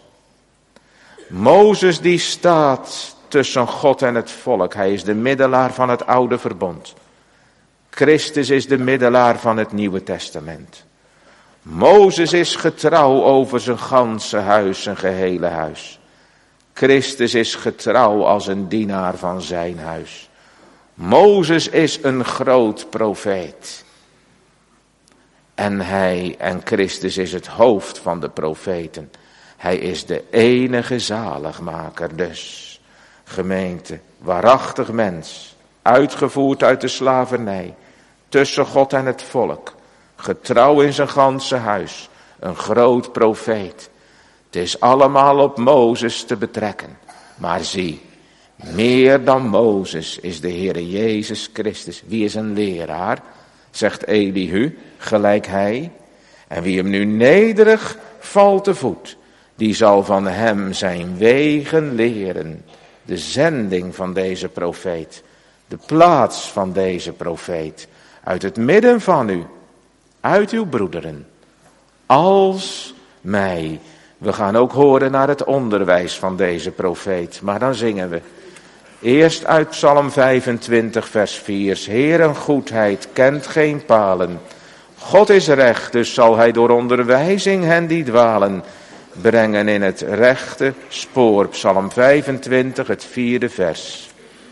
Mozes die staat tussen God en het volk. Hij is de middelaar van het oude verbond. Christus is de middelaar van het Nieuwe Testament. Mozes is getrouw over zijn ganse huis, zijn gehele huis. Christus is getrouw als een dienaar van zijn huis. Mozes is een groot profeet. En hij en Christus is het hoofd van de profeten. Hij is de enige zaligmaker dus. Gemeente, waarachtig mens, uitgevoerd uit de slavernij, tussen God en het volk, getrouw in zijn ganse huis, een groot profeet. Het is allemaal op Mozes te betrekken. Maar zie, meer dan Mozes is de Heere Jezus Christus. Wie is een leraar? Zegt Elihu, gelijk hij. En wie hem nu nederig valt te voet, die zal van hem zijn wegen leren. De zending van deze profeet, de plaats van deze profeet, uit het midden van u, uit uw broederen, als mij. We gaan ook horen naar het onderwijs van deze profeet, maar dan zingen we. Eerst uit Psalm vijfentwintig vers vier. Heeren goedheid kent geen palen. God is recht, dus zal hij door onderwijzing hen die dwalen brengen in het rechte spoor. Psalm vijfentwintig, het vierde vers.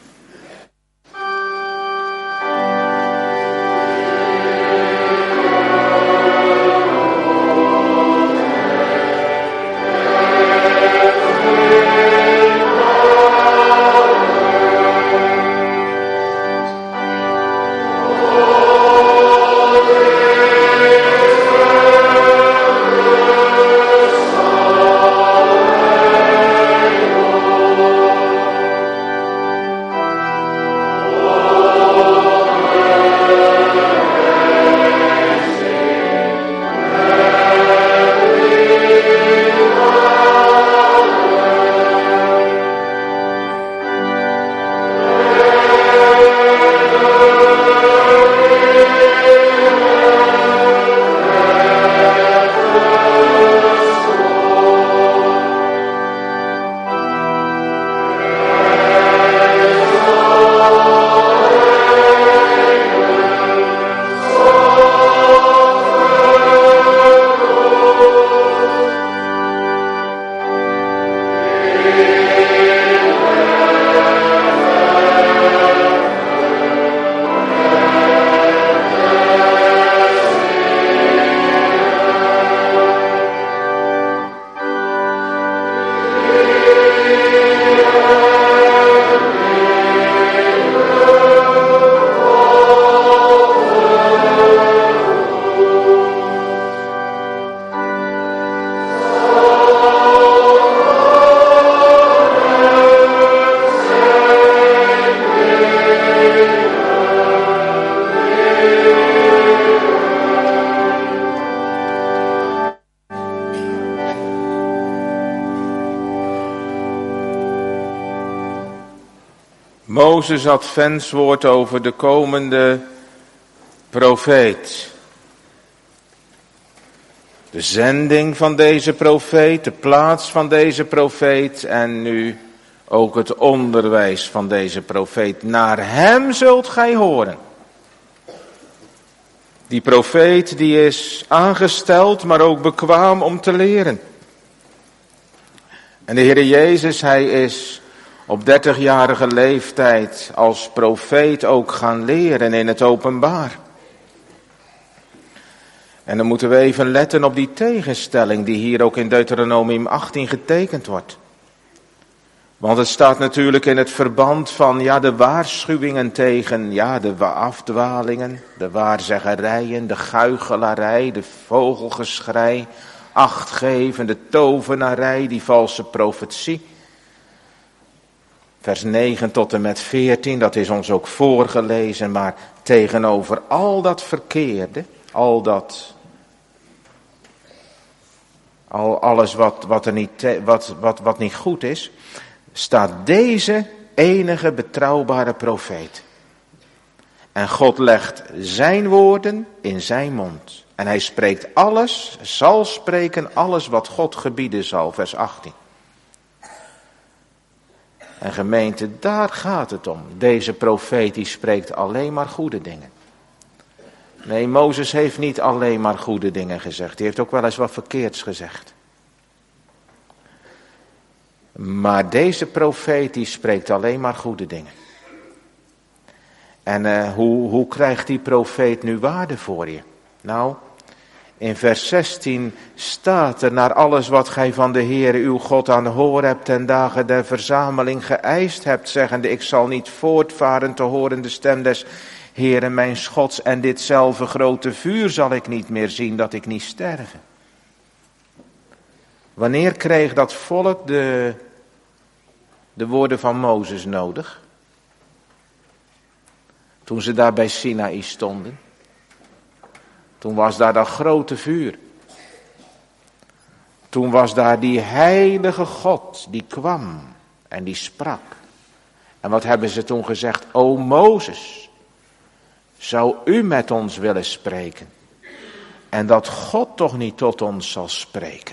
Mozes adventswoord over de komende profeet. De zending van deze profeet, de plaats van deze profeet en nu ook het onderwijs van deze profeet. Naar hem zult gij horen. Die profeet die is aangesteld, maar ook bekwaam om te leren. En de Heere Jezus, hij is op dertigjarige leeftijd als profeet ook gaan leren in het openbaar. En dan moeten we even letten op die tegenstelling die hier ook in Deuteronomium achttien getekend wordt. Want het staat natuurlijk in het verband van ja, de waarschuwingen tegen ja, de afdwalingen, de waarzeggerijen, de guichelarij, de vogelgeschrei, achtgeven, de tovenarij, die valse profetie. Vers negen tot en met veertien, dat is ons ook voorgelezen, maar tegenover al dat verkeerde, al dat, al alles wat, wat, er niet, wat, wat, wat niet goed is, staat deze enige betrouwbare profeet. En God legt zijn woorden in zijn mond. En hij spreekt alles, zal spreken alles wat God gebieden zal, vers achttien. En gemeente, daar gaat het om. Deze profeet die spreekt alleen maar goede dingen. Nee, Mozes heeft niet alleen maar goede dingen gezegd. Hij heeft ook wel eens wat verkeerds gezegd. Maar deze profeet die spreekt alleen maar goede dingen. En uh, hoe, hoe krijgt die profeet nu waarde voor je? Nou, in vers zestien staat er, naar alles wat gij van de Heere uw God aan de hoor hebt ten dagen der verzameling geëist hebt, zeggende, ik zal niet voortvaren te horen de stem des Heere mijn Gods, en ditzelfde grote vuur zal ik niet meer zien, dat ik niet sterve. Wanneer kreeg dat volk de, de woorden van Mozes nodig? Toen ze daar bij Sinaï stonden. Toen was daar dat grote vuur. Toen was daar die heilige God die kwam en die sprak. En wat hebben ze toen gezegd? O Mozes, zou u met ons willen spreken? En dat God toch niet tot ons zal spreken?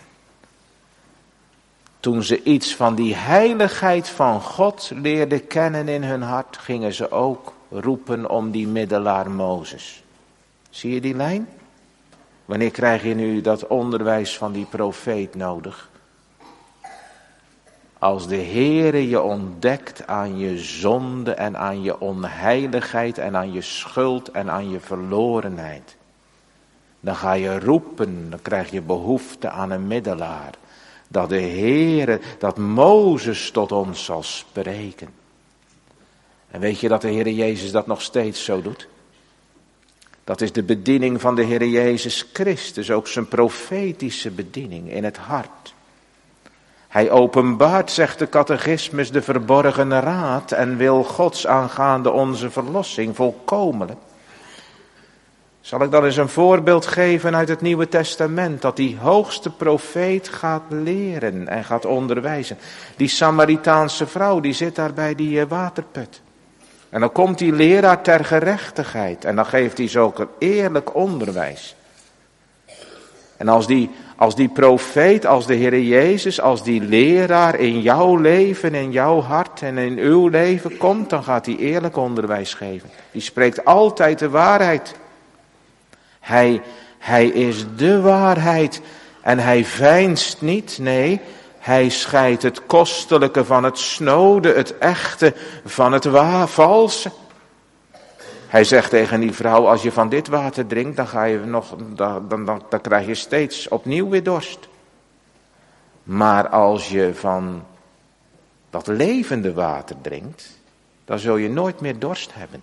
Toen ze iets van die heiligheid van God leerden kennen in hun hart, gingen ze ook roepen om die middelaar Mozes. Zie je die lijn? Wanneer krijg je nu dat onderwijs van die profeet nodig? Als de Heere je ontdekt aan je zonde en aan je onheiligheid en aan je schuld en aan je verlorenheid. Dan ga je roepen, dan krijg je behoefte aan een middelaar. Dat de Heere, dat Mozes tot ons zal spreken. En weet je dat de Heere Jezus dat nog steeds zo doet? Dat is de bediening van de Heere Jezus Christus, ook zijn profetische bediening in het hart. Hij openbaart, zegt de catechismus, de verborgene raad en wil Gods aangaande onze verlossing volkomen. Zal ik dan eens een voorbeeld geven uit het Nieuwe Testament, dat die hoogste profeet gaat leren en gaat onderwijzen. Die Samaritaanse vrouw, die zit daar bij die waterput. En dan komt die leraar ter gerechtigheid en dan geeft hij zulk een eerlijk onderwijs. En als die, als die profeet, als de Heer Jezus, als die leraar in jouw leven, in jouw hart en in uw leven komt, dan gaat hij eerlijk onderwijs geven. Die spreekt altijd de waarheid. Hij, hij is de waarheid en hij veinst niet, nee, hij scheidt het kostelijke van het snode, het echte van het waar, valse. Hij zegt tegen die vrouw, als je van dit water drinkt, dan, ga je nog, dan, dan, dan, dan krijg je steeds opnieuw weer dorst. Maar als je van dat levende water drinkt, dan zul je nooit meer dorst hebben.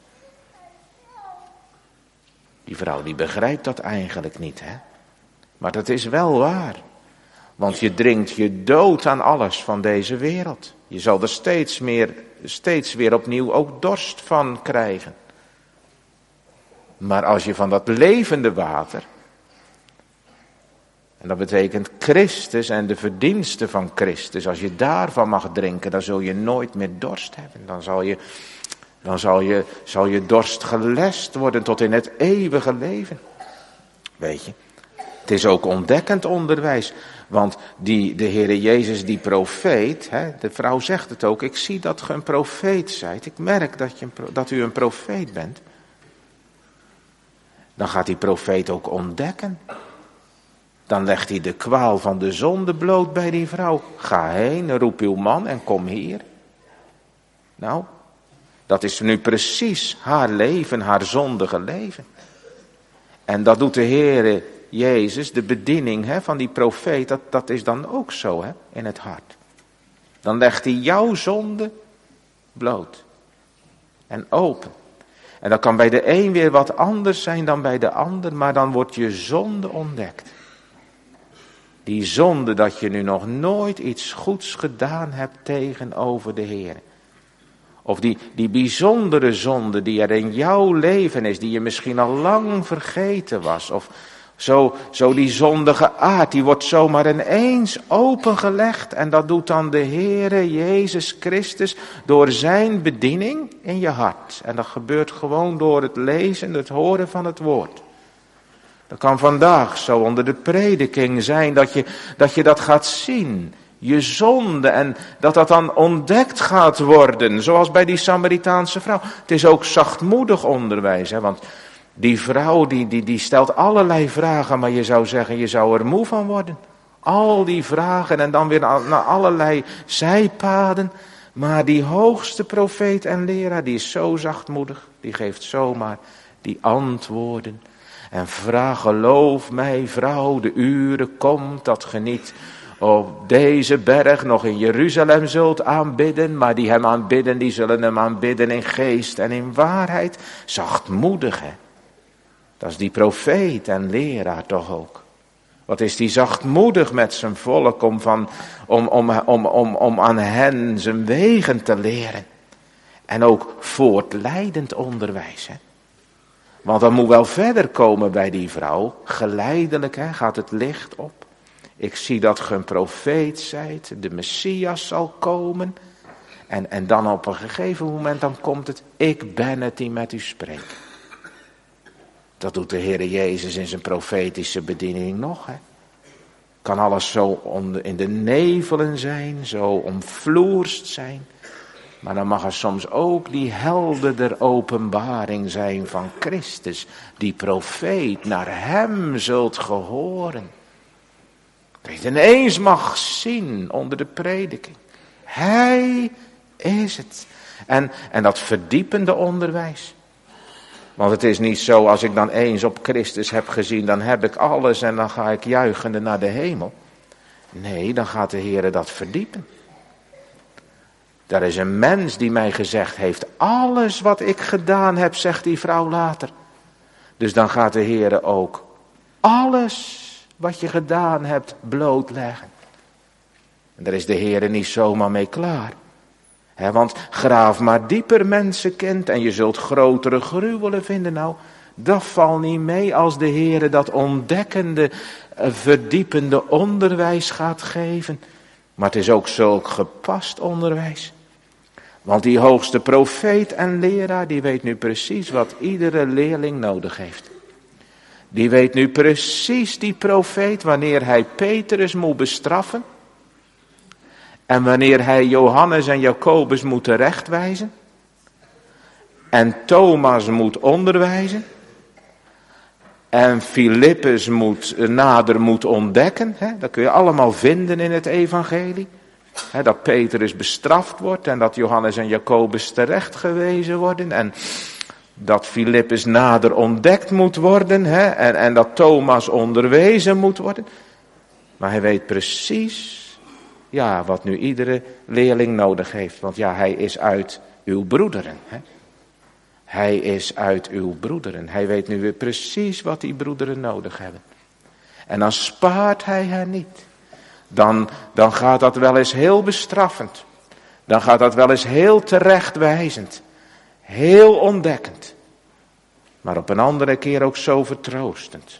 Die vrouw die begrijpt dat eigenlijk niet, hè. Maar dat is wel waar. Want je drinkt je dood aan alles van deze wereld. Je zal er steeds meer, steeds weer opnieuw ook dorst van krijgen. Maar als je van dat levende water, en dat betekent Christus en de verdiensten van Christus, als je daarvan mag drinken, dan zul je nooit meer dorst hebben. Dan zal je, dan zal je, zal je dorst gelest worden tot in het eeuwige leven. Weet je, het is ook ontdekkend onderwijs. Want die, de Heere Jezus, die profeet, hè, de vrouw zegt het ook, ik zie dat ge een profeet zijt. Ik merk dat, je een, dat u een profeet bent. Dan gaat die profeet ook ontdekken. Dan legt hij de kwaal van de zonde bloot bij die vrouw. Ga heen, roep uw man en kom hier. Nou, dat is nu precies haar leven, haar zondige leven. En dat doet de Heere Jezus, de bediening hè, van die profeet, dat, dat is dan ook zo hè, in het hart. Dan legt hij jouw zonde bloot en open. En dat kan bij de een weer wat anders zijn dan bij de ander, maar dan wordt je zonde ontdekt. Die zonde dat je nu nog nooit iets goeds gedaan hebt tegenover de Heer. Of die, die bijzondere zonde die er in jouw leven is, die je misschien al lang vergeten was. Of zo, zo die zondige aard, die wordt zomaar ineens opengelegd. En dat doet dan de Heere Jezus Christus door zijn bediening in je hart. En dat gebeurt gewoon door het lezen, het horen van het woord. Dat kan vandaag zo onder de prediking zijn dat je dat, je dat gaat zien. Je zonde en dat dat dan ontdekt gaat worden. Zoals bij die Samaritaanse vrouw. Het is ook zachtmoedig onderwijs. Hè, want die vrouw die, die, die stelt allerlei vragen. Maar je zou zeggen je zou er moe van worden. Al die vragen en dan weer naar allerlei zijpaden. Maar die hoogste profeet en leraar die is zo zachtmoedig. Die geeft zomaar die antwoorden. En vraag, geloof mij vrouw, de uren komt dat ge niet op deze berg nog in Jeruzalem zult aanbidden. Maar die hem aanbidden, die zullen hem aanbidden in geest en in waarheid. Zachtmoedig hè. Dat is die profeet en leraar toch ook. Wat is die zachtmoedig met zijn volk om, van, om, om, om, om, om aan hen zijn wegen te leren. En ook voortleidend onderwijs hè. Want dan moet wel verder komen bij die vrouw. Geleidelijk hè, gaat het licht op. Ik zie dat ge een profeet zijt. De Messias zal komen. En, en dan op een gegeven moment dan komt het. Ik ben het die met u spreekt. Dat doet de Heere Jezus in zijn profetische bediening nog. Hè. Kan alles zo onder, in de nevelen zijn. Zo omvloerst zijn. Maar dan mag er soms ook die helderder openbaring zijn van Christus. Die profeet, naar hem zult gehoren. Dat je ineens mag zien onder de prediking. Hij is het. En, en dat verdiepende onderwijs. Want het is niet zo als ik dan eens op Christus heb gezien, dan heb ik alles en dan ga ik juichende naar de hemel. Nee, dan gaat de Heer dat verdiepen. Er is een mens die mij gezegd heeft, alles wat ik gedaan heb, zegt die vrouw later. Dus dan gaat de Heer ook alles wat je gedaan hebt blootleggen. En daar is de Heer niet zomaar mee klaar. He, want graaf maar dieper mensenkind en je zult grotere gruwelen vinden. Nou, dat valt niet mee als de Heer dat ontdekkende, verdiepende onderwijs gaat geven. Maar het is ook zulk gepast onderwijs. Want die hoogste profeet en leraar, die weet nu precies wat iedere leerling nodig heeft. Die weet nu precies, die profeet, wanneer hij Petrus moet bestraffen. En wanneer hij Johannes en Jacobus moet terechtwijzen. En Thomas moet onderwijzen. En Filippus moet, nader moet ontdekken. Hè? Dat kun je allemaal vinden in het evangelie. Hè, dat Petrus bestraft wordt en dat Johannes en Jacobus terechtgewezen worden. En dat Filippus nader ontdekt moet worden. Hè? En, en dat Thomas onderwezen moet worden. Maar hij weet precies, ja, wat nu iedere leerling nodig heeft. Want ja, hij is uit uw broederen. Hè? Hij is uit uw broederen. Hij weet nu weer precies wat die broederen nodig hebben. En dan spaart hij hen niet. Dan, dan gaat dat wel eens heel bestraffend. Dan gaat dat wel eens heel terechtwijzend. Heel ontdekkend. Maar op een andere keer ook zo vertroostend.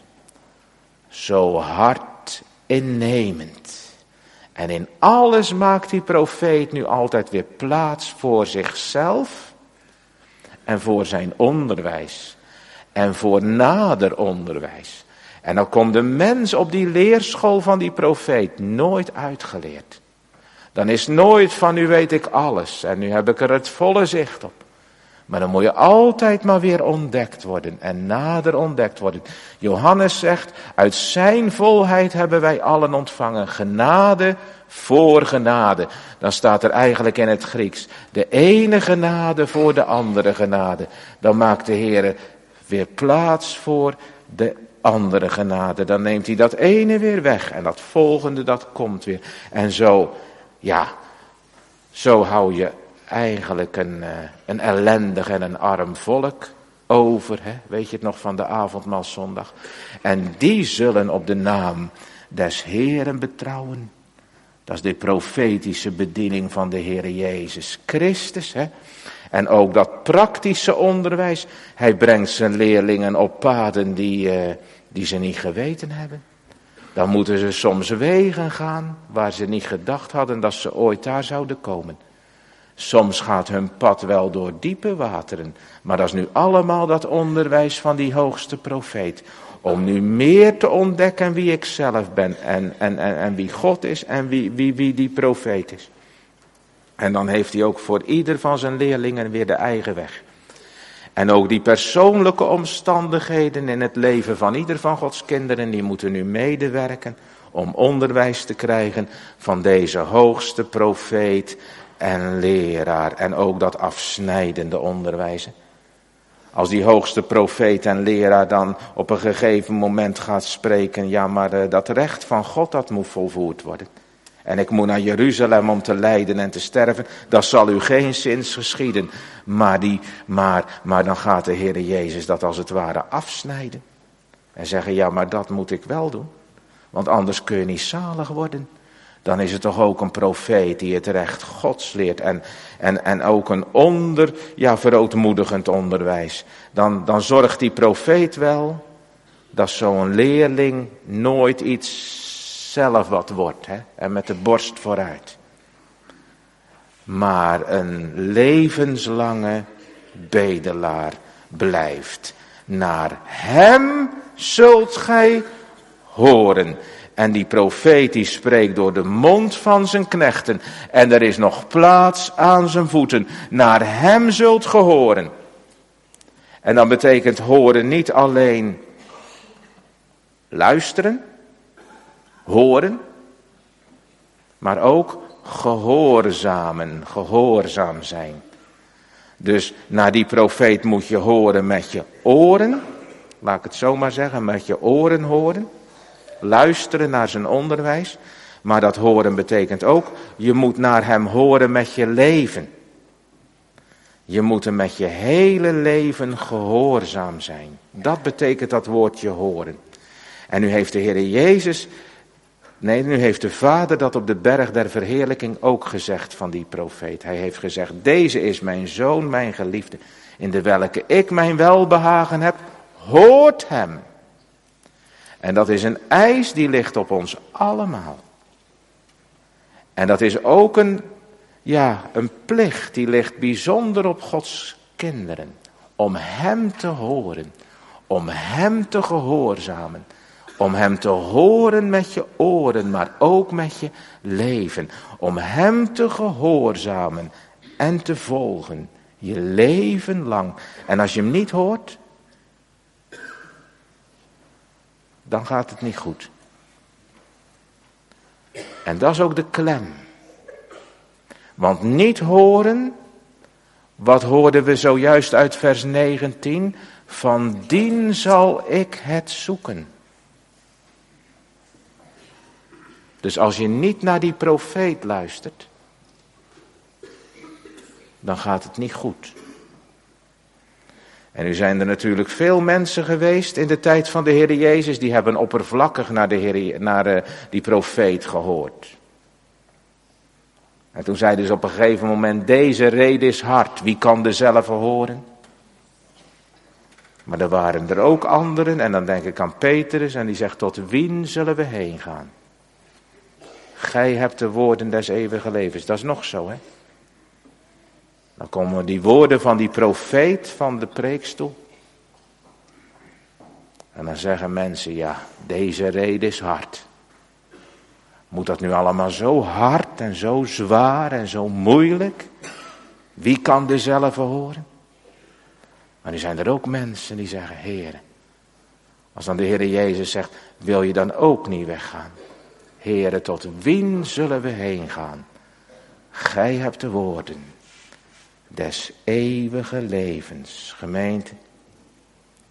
Zo hard innemend. En in alles maakt die profeet nu altijd weer plaats voor zichzelf. En voor zijn onderwijs. En voor nader onderwijs. En dan komt de mens op die leerschool van die profeet nooit uitgeleerd. Dan is nooit van nu weet ik alles. En nu heb ik er het volle zicht op. Maar dan moet je altijd maar weer ontdekt worden. En nader ontdekt worden. Johannes zegt, uit zijn volheid hebben wij allen ontvangen. Genade voor genade. Dan staat er eigenlijk in het Grieks. De ene genade voor de andere genade. Dan maakt de Heer weer plaats voor de andere genade, dan neemt hij dat ene weer weg en dat volgende dat komt weer. En zo, ja, zo hou je eigenlijk een, uh, een ellendig en een arm volk over, hè? Weet je het nog van de avondmaalszondag? En die zullen op de naam des Heeren betrouwen. Dat is de profetische bediening van de Heer Jezus Christus, hè? En ook dat praktische onderwijs. Hij brengt zijn leerlingen op paden die, uh, die ze niet geweten hebben. Dan moeten ze soms wegen gaan waar ze niet gedacht hadden dat ze ooit daar zouden komen. Soms gaat hun pad wel door diepe wateren. Maar dat is nu allemaal dat onderwijs van die hoogste profeet. Om nu meer te ontdekken wie ik zelf ben. En, en, en, en wie God is en wie, wie, wie die profeet is. En dan heeft hij ook voor ieder van zijn leerlingen weer de eigen weg. En ook die persoonlijke omstandigheden in het leven van ieder van Gods kinderen, die moeten nu medewerken om onderwijs te krijgen van deze hoogste profeet en leraar. En ook dat afsnijdende onderwijs. Als die hoogste profeet en leraar dan op een gegeven moment gaat spreken, ja maar uh, dat recht van God dat moet volvoerd worden. En ik moet naar Jeruzalem om te lijden en te sterven. Dat zal u geen zins geschieden. Maar, die, maar, maar dan gaat de Heer Jezus dat als het ware afsnijden. En zeggen, ja maar dat moet ik wel doen. Want anders kun je niet zalig worden. Dan is het toch ook een profeet die het recht Gods leert. En, en, en ook een onder, ja verootmoedigend onderwijs. Dan, dan zorgt die profeet wel dat zo'n leerling nooit iets zelf wat wordt, hè? En met de borst vooruit. Maar een levenslange bedelaar blijft. Naar hem zult gij horen. En die profeet die spreekt door de mond van zijn knechten. En er is nog plaats aan zijn voeten. Naar hem zult ge horen. En dan betekent horen niet alleen luisteren. Horen, maar ook gehoorzamen, gehoorzaam zijn. Dus naar die profeet moet je horen met je oren, laat ik het zo maar zeggen, met je oren horen. Luisteren naar zijn onderwijs, maar dat horen betekent ook, je moet naar hem horen met je leven. Je moet hem met je hele leven gehoorzaam zijn. Dat betekent dat woordje horen. En nu heeft de Heer Jezus... Nee, nu heeft de Vader dat op de berg der verheerlijking ook gezegd van die profeet. Hij heeft gezegd, deze is mijn zoon, mijn geliefde, in de welke ik mijn welbehagen heb, hoort hem. En dat is een eis die ligt op ons allemaal. En dat is ook een, ja, een plicht die ligt bijzonder op Gods kinderen. Om hem te horen, om hem te gehoorzamen. Om hem te horen met je oren, maar ook met je leven. Om hem te gehoorzamen en te volgen. Je leven lang. En als je hem niet hoort, dan gaat het niet goed. En dat is ook de klem. Want niet horen, wat hoorden we zojuist uit vers negentien? Van dien zal ik het zoeken. Dus als je niet naar die profeet luistert, dan gaat het niet goed. En nu zijn er natuurlijk veel mensen geweest in de tijd van de Heer Jezus, die hebben oppervlakkig naar, de Heer, naar uh, die profeet gehoord. En toen zeiden ze op een gegeven moment, deze rede is hard, wie kan dezelfde horen? Maar er waren er ook anderen, en dan denk ik aan Petrus, en die zegt, tot wien zullen we heen gaan? Gij hebt de woorden des eeuwige levens. Dat is nog zo, hè? Dan komen die woorden van die profeet van de preekstoel. En dan zeggen mensen, ja, deze rede is hard. Moet dat nu allemaal zo hard en zo zwaar en zo moeilijk? Wie kan dezelfde horen? Maar nu zijn er ook mensen die zeggen, Heer, als dan de Heer Jezus zegt, wil je dan ook niet weggaan? Heere, tot wien zullen we heen gaan? Gij hebt de woorden des eeuwige levens. Gemeente,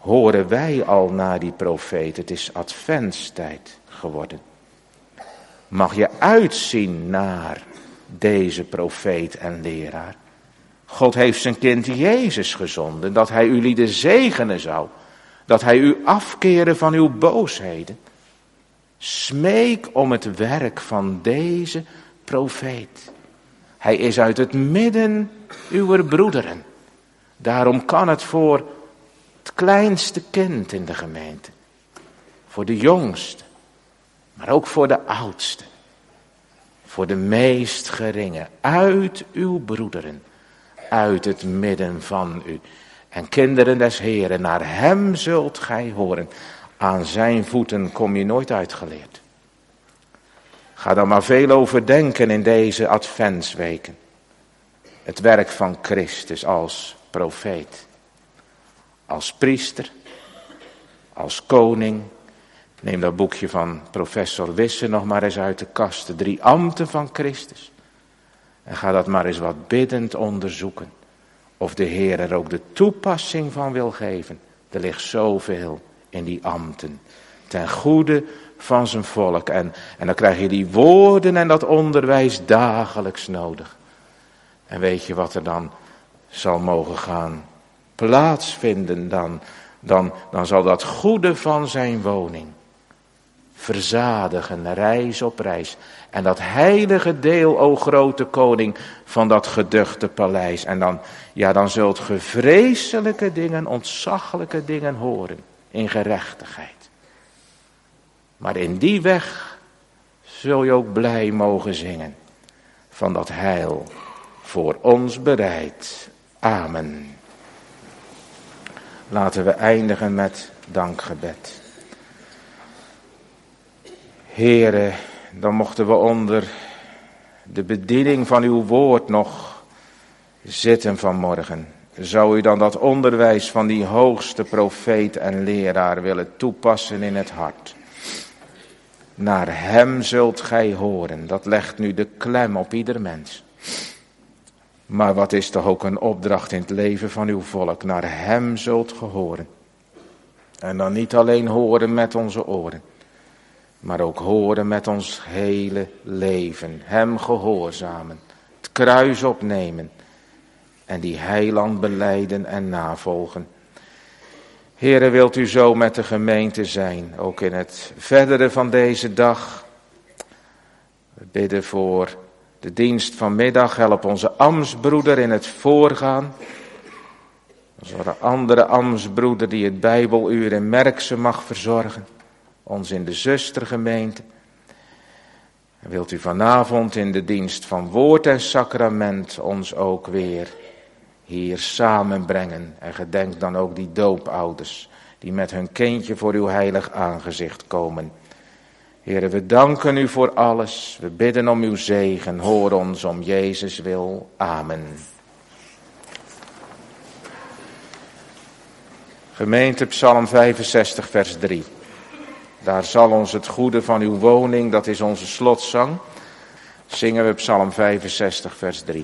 horen wij al naar die profeet. Het is adventstijd geworden. Mag je uitzien naar deze profeet en leraar. God heeft zijn kind Jezus gezonden, dat hij u lieden zegenen zou. Dat hij u afkeren van uw boosheden. Smeek om het werk van deze profeet. Hij is uit het midden uwer broederen. Daarom kan het voor het kleinste kind in de gemeente. Voor de jongste. Maar ook voor de oudste. Voor de meest geringe. Uit uw broederen. Uit het midden van u. En kinderen des Heren, naar hem zult gij horen. Aan zijn voeten kom je nooit uitgeleerd. Ga daar maar veel over denken in deze adventsweken. Het werk van Christus als profeet. Als priester. Als koning. Neem dat boekje van professor Wisse nog maar eens uit de kast. De drie ambten van Christus. En ga dat maar eens wat biddend onderzoeken. Of de Heer er ook de toepassing van wil geven. Er ligt zoveel in die ambten. Ten goede van zijn volk. En, en dan krijg je die woorden en dat onderwijs dagelijks nodig. En weet je wat er dan zal mogen gaan plaatsvinden? Dan, dan, dan zal dat goede van zijn woning verzadigen, reis op reis. En dat heilige deel, o grote koning, van dat geduchte paleis. En dan, ja, dan zult ge vreselijke dingen, ontzaglijke dingen horen in gerechtigheid. Maar in die weg zul je ook blij mogen zingen van dat heil voor ons bereid. Amen. Laten we eindigen met dankgebed. Heere, dan mochten we onder de bediening van uw woord nog zitten vanmorgen. Zou u dan dat onderwijs van die hoogste profeet en leraar willen toepassen in het hart? Naar hem zult gij horen. Dat legt nu de klem op ieder mens. Maar wat is toch ook een opdracht in het leven van uw volk? Naar hem zult ge horen. En dan niet alleen horen met onze oren. Maar ook horen met ons hele leven. Hem gehoorzamen. Het kruis opnemen. En die heiland belijden en navolgen. Heere, wilt u zo met de gemeente zijn. Ook in het verdere van deze dag. We bidden voor de dienst vanmiddag. Help onze ambtsbroeder in het voorgaan. Onze andere ambtsbroeder die het Bijbeluur in Merkse mag verzorgen. Ons in de zustergemeente. En wilt u vanavond in de dienst van woord en sacrament ons ook weer hier samenbrengen. En gedenk dan ook die doopouders die met hun kindje voor uw heilig aangezicht komen. Heere, we danken u voor alles. We bidden om uw zegen. Hoor ons om Jezus wil. Amen. Gemeente Psalm vijfenzestig vers drie. Daar zal ons het goede van uw woning, dat is onze slotzang, zingen we Psalm vijfenzestig vers drie.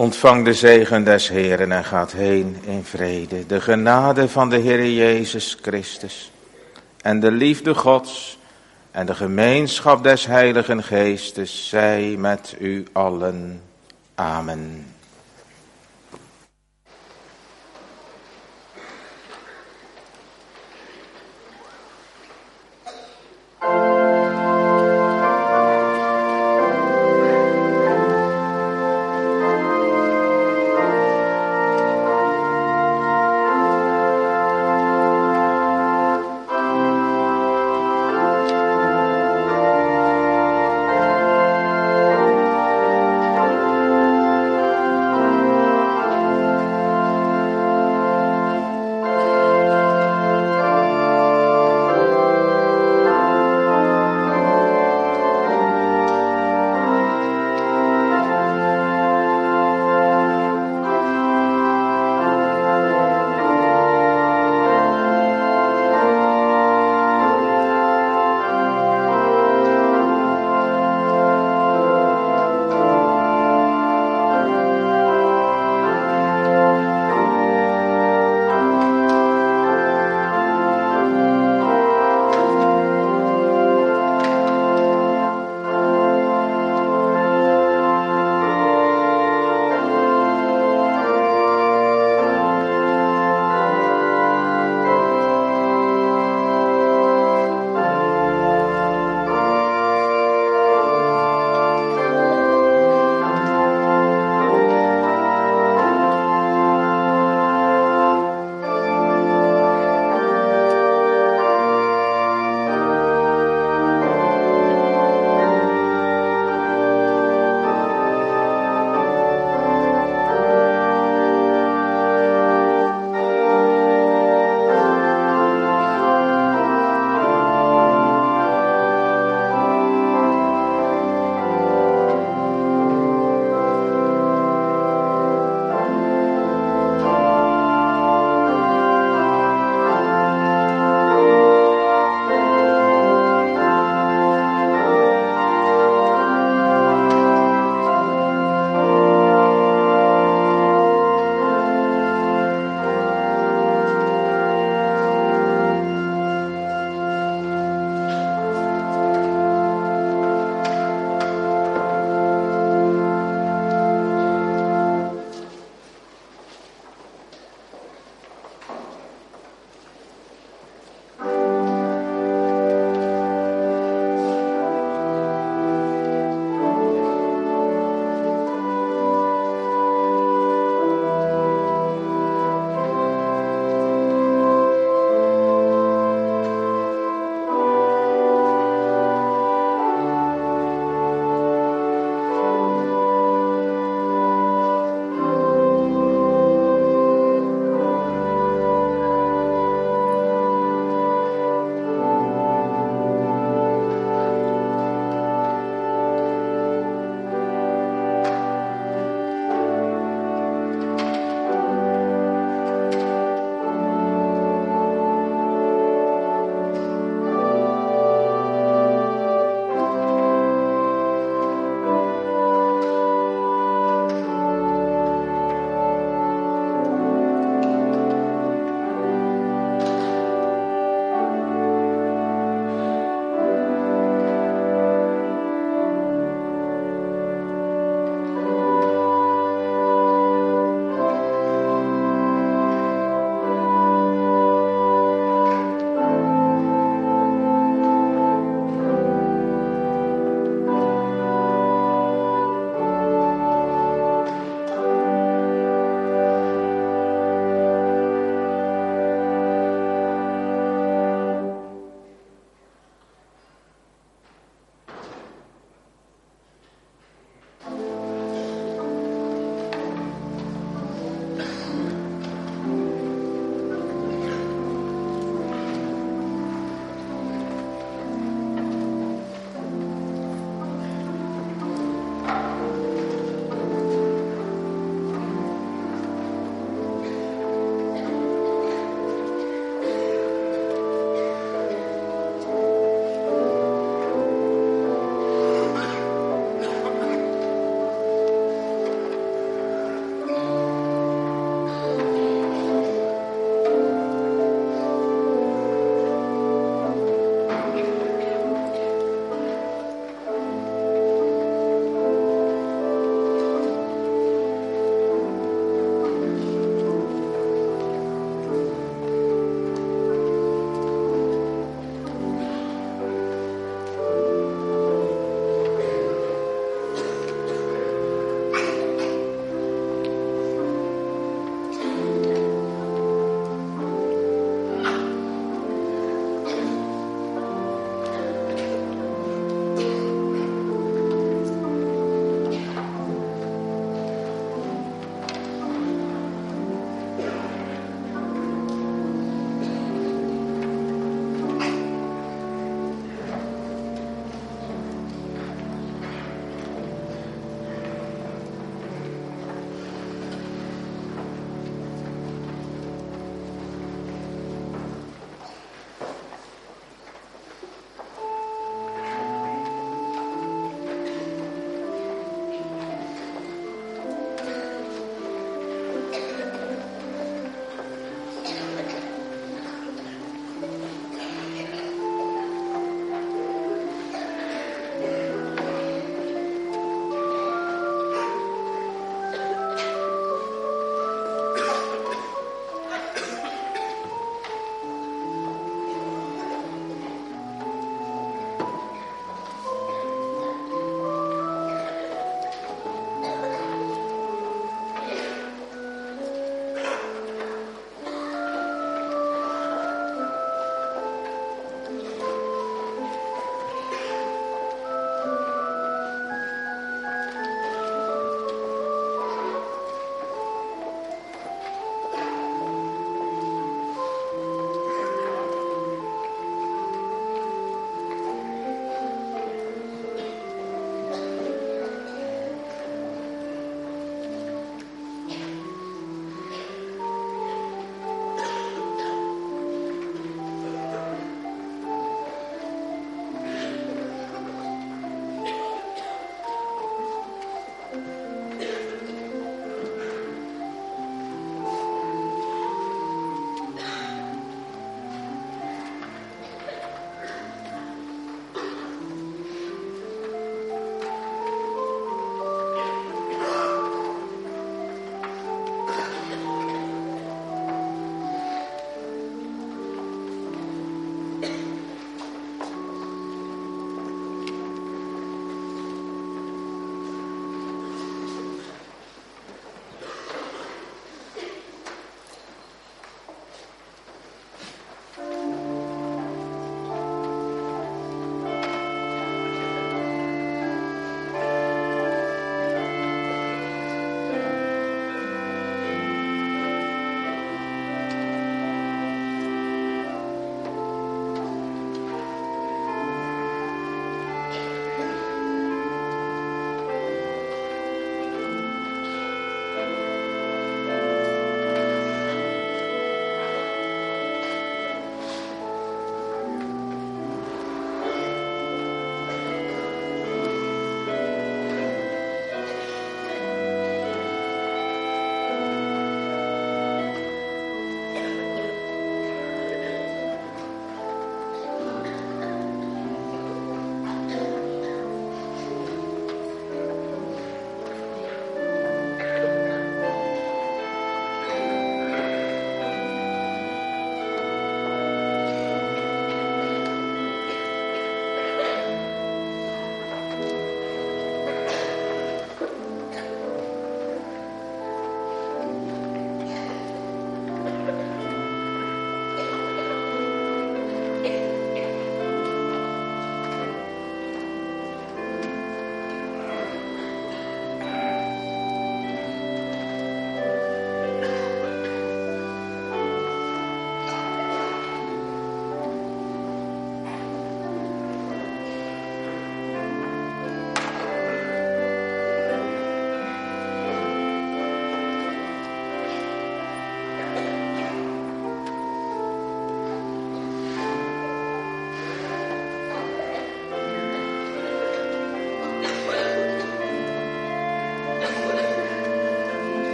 Ontvang de zegen des Heeren en gaat heen in vrede. De genade van de Heere Jezus Christus en de liefde Gods en de gemeenschap des Heiligen Geestes zij met u allen. Amen.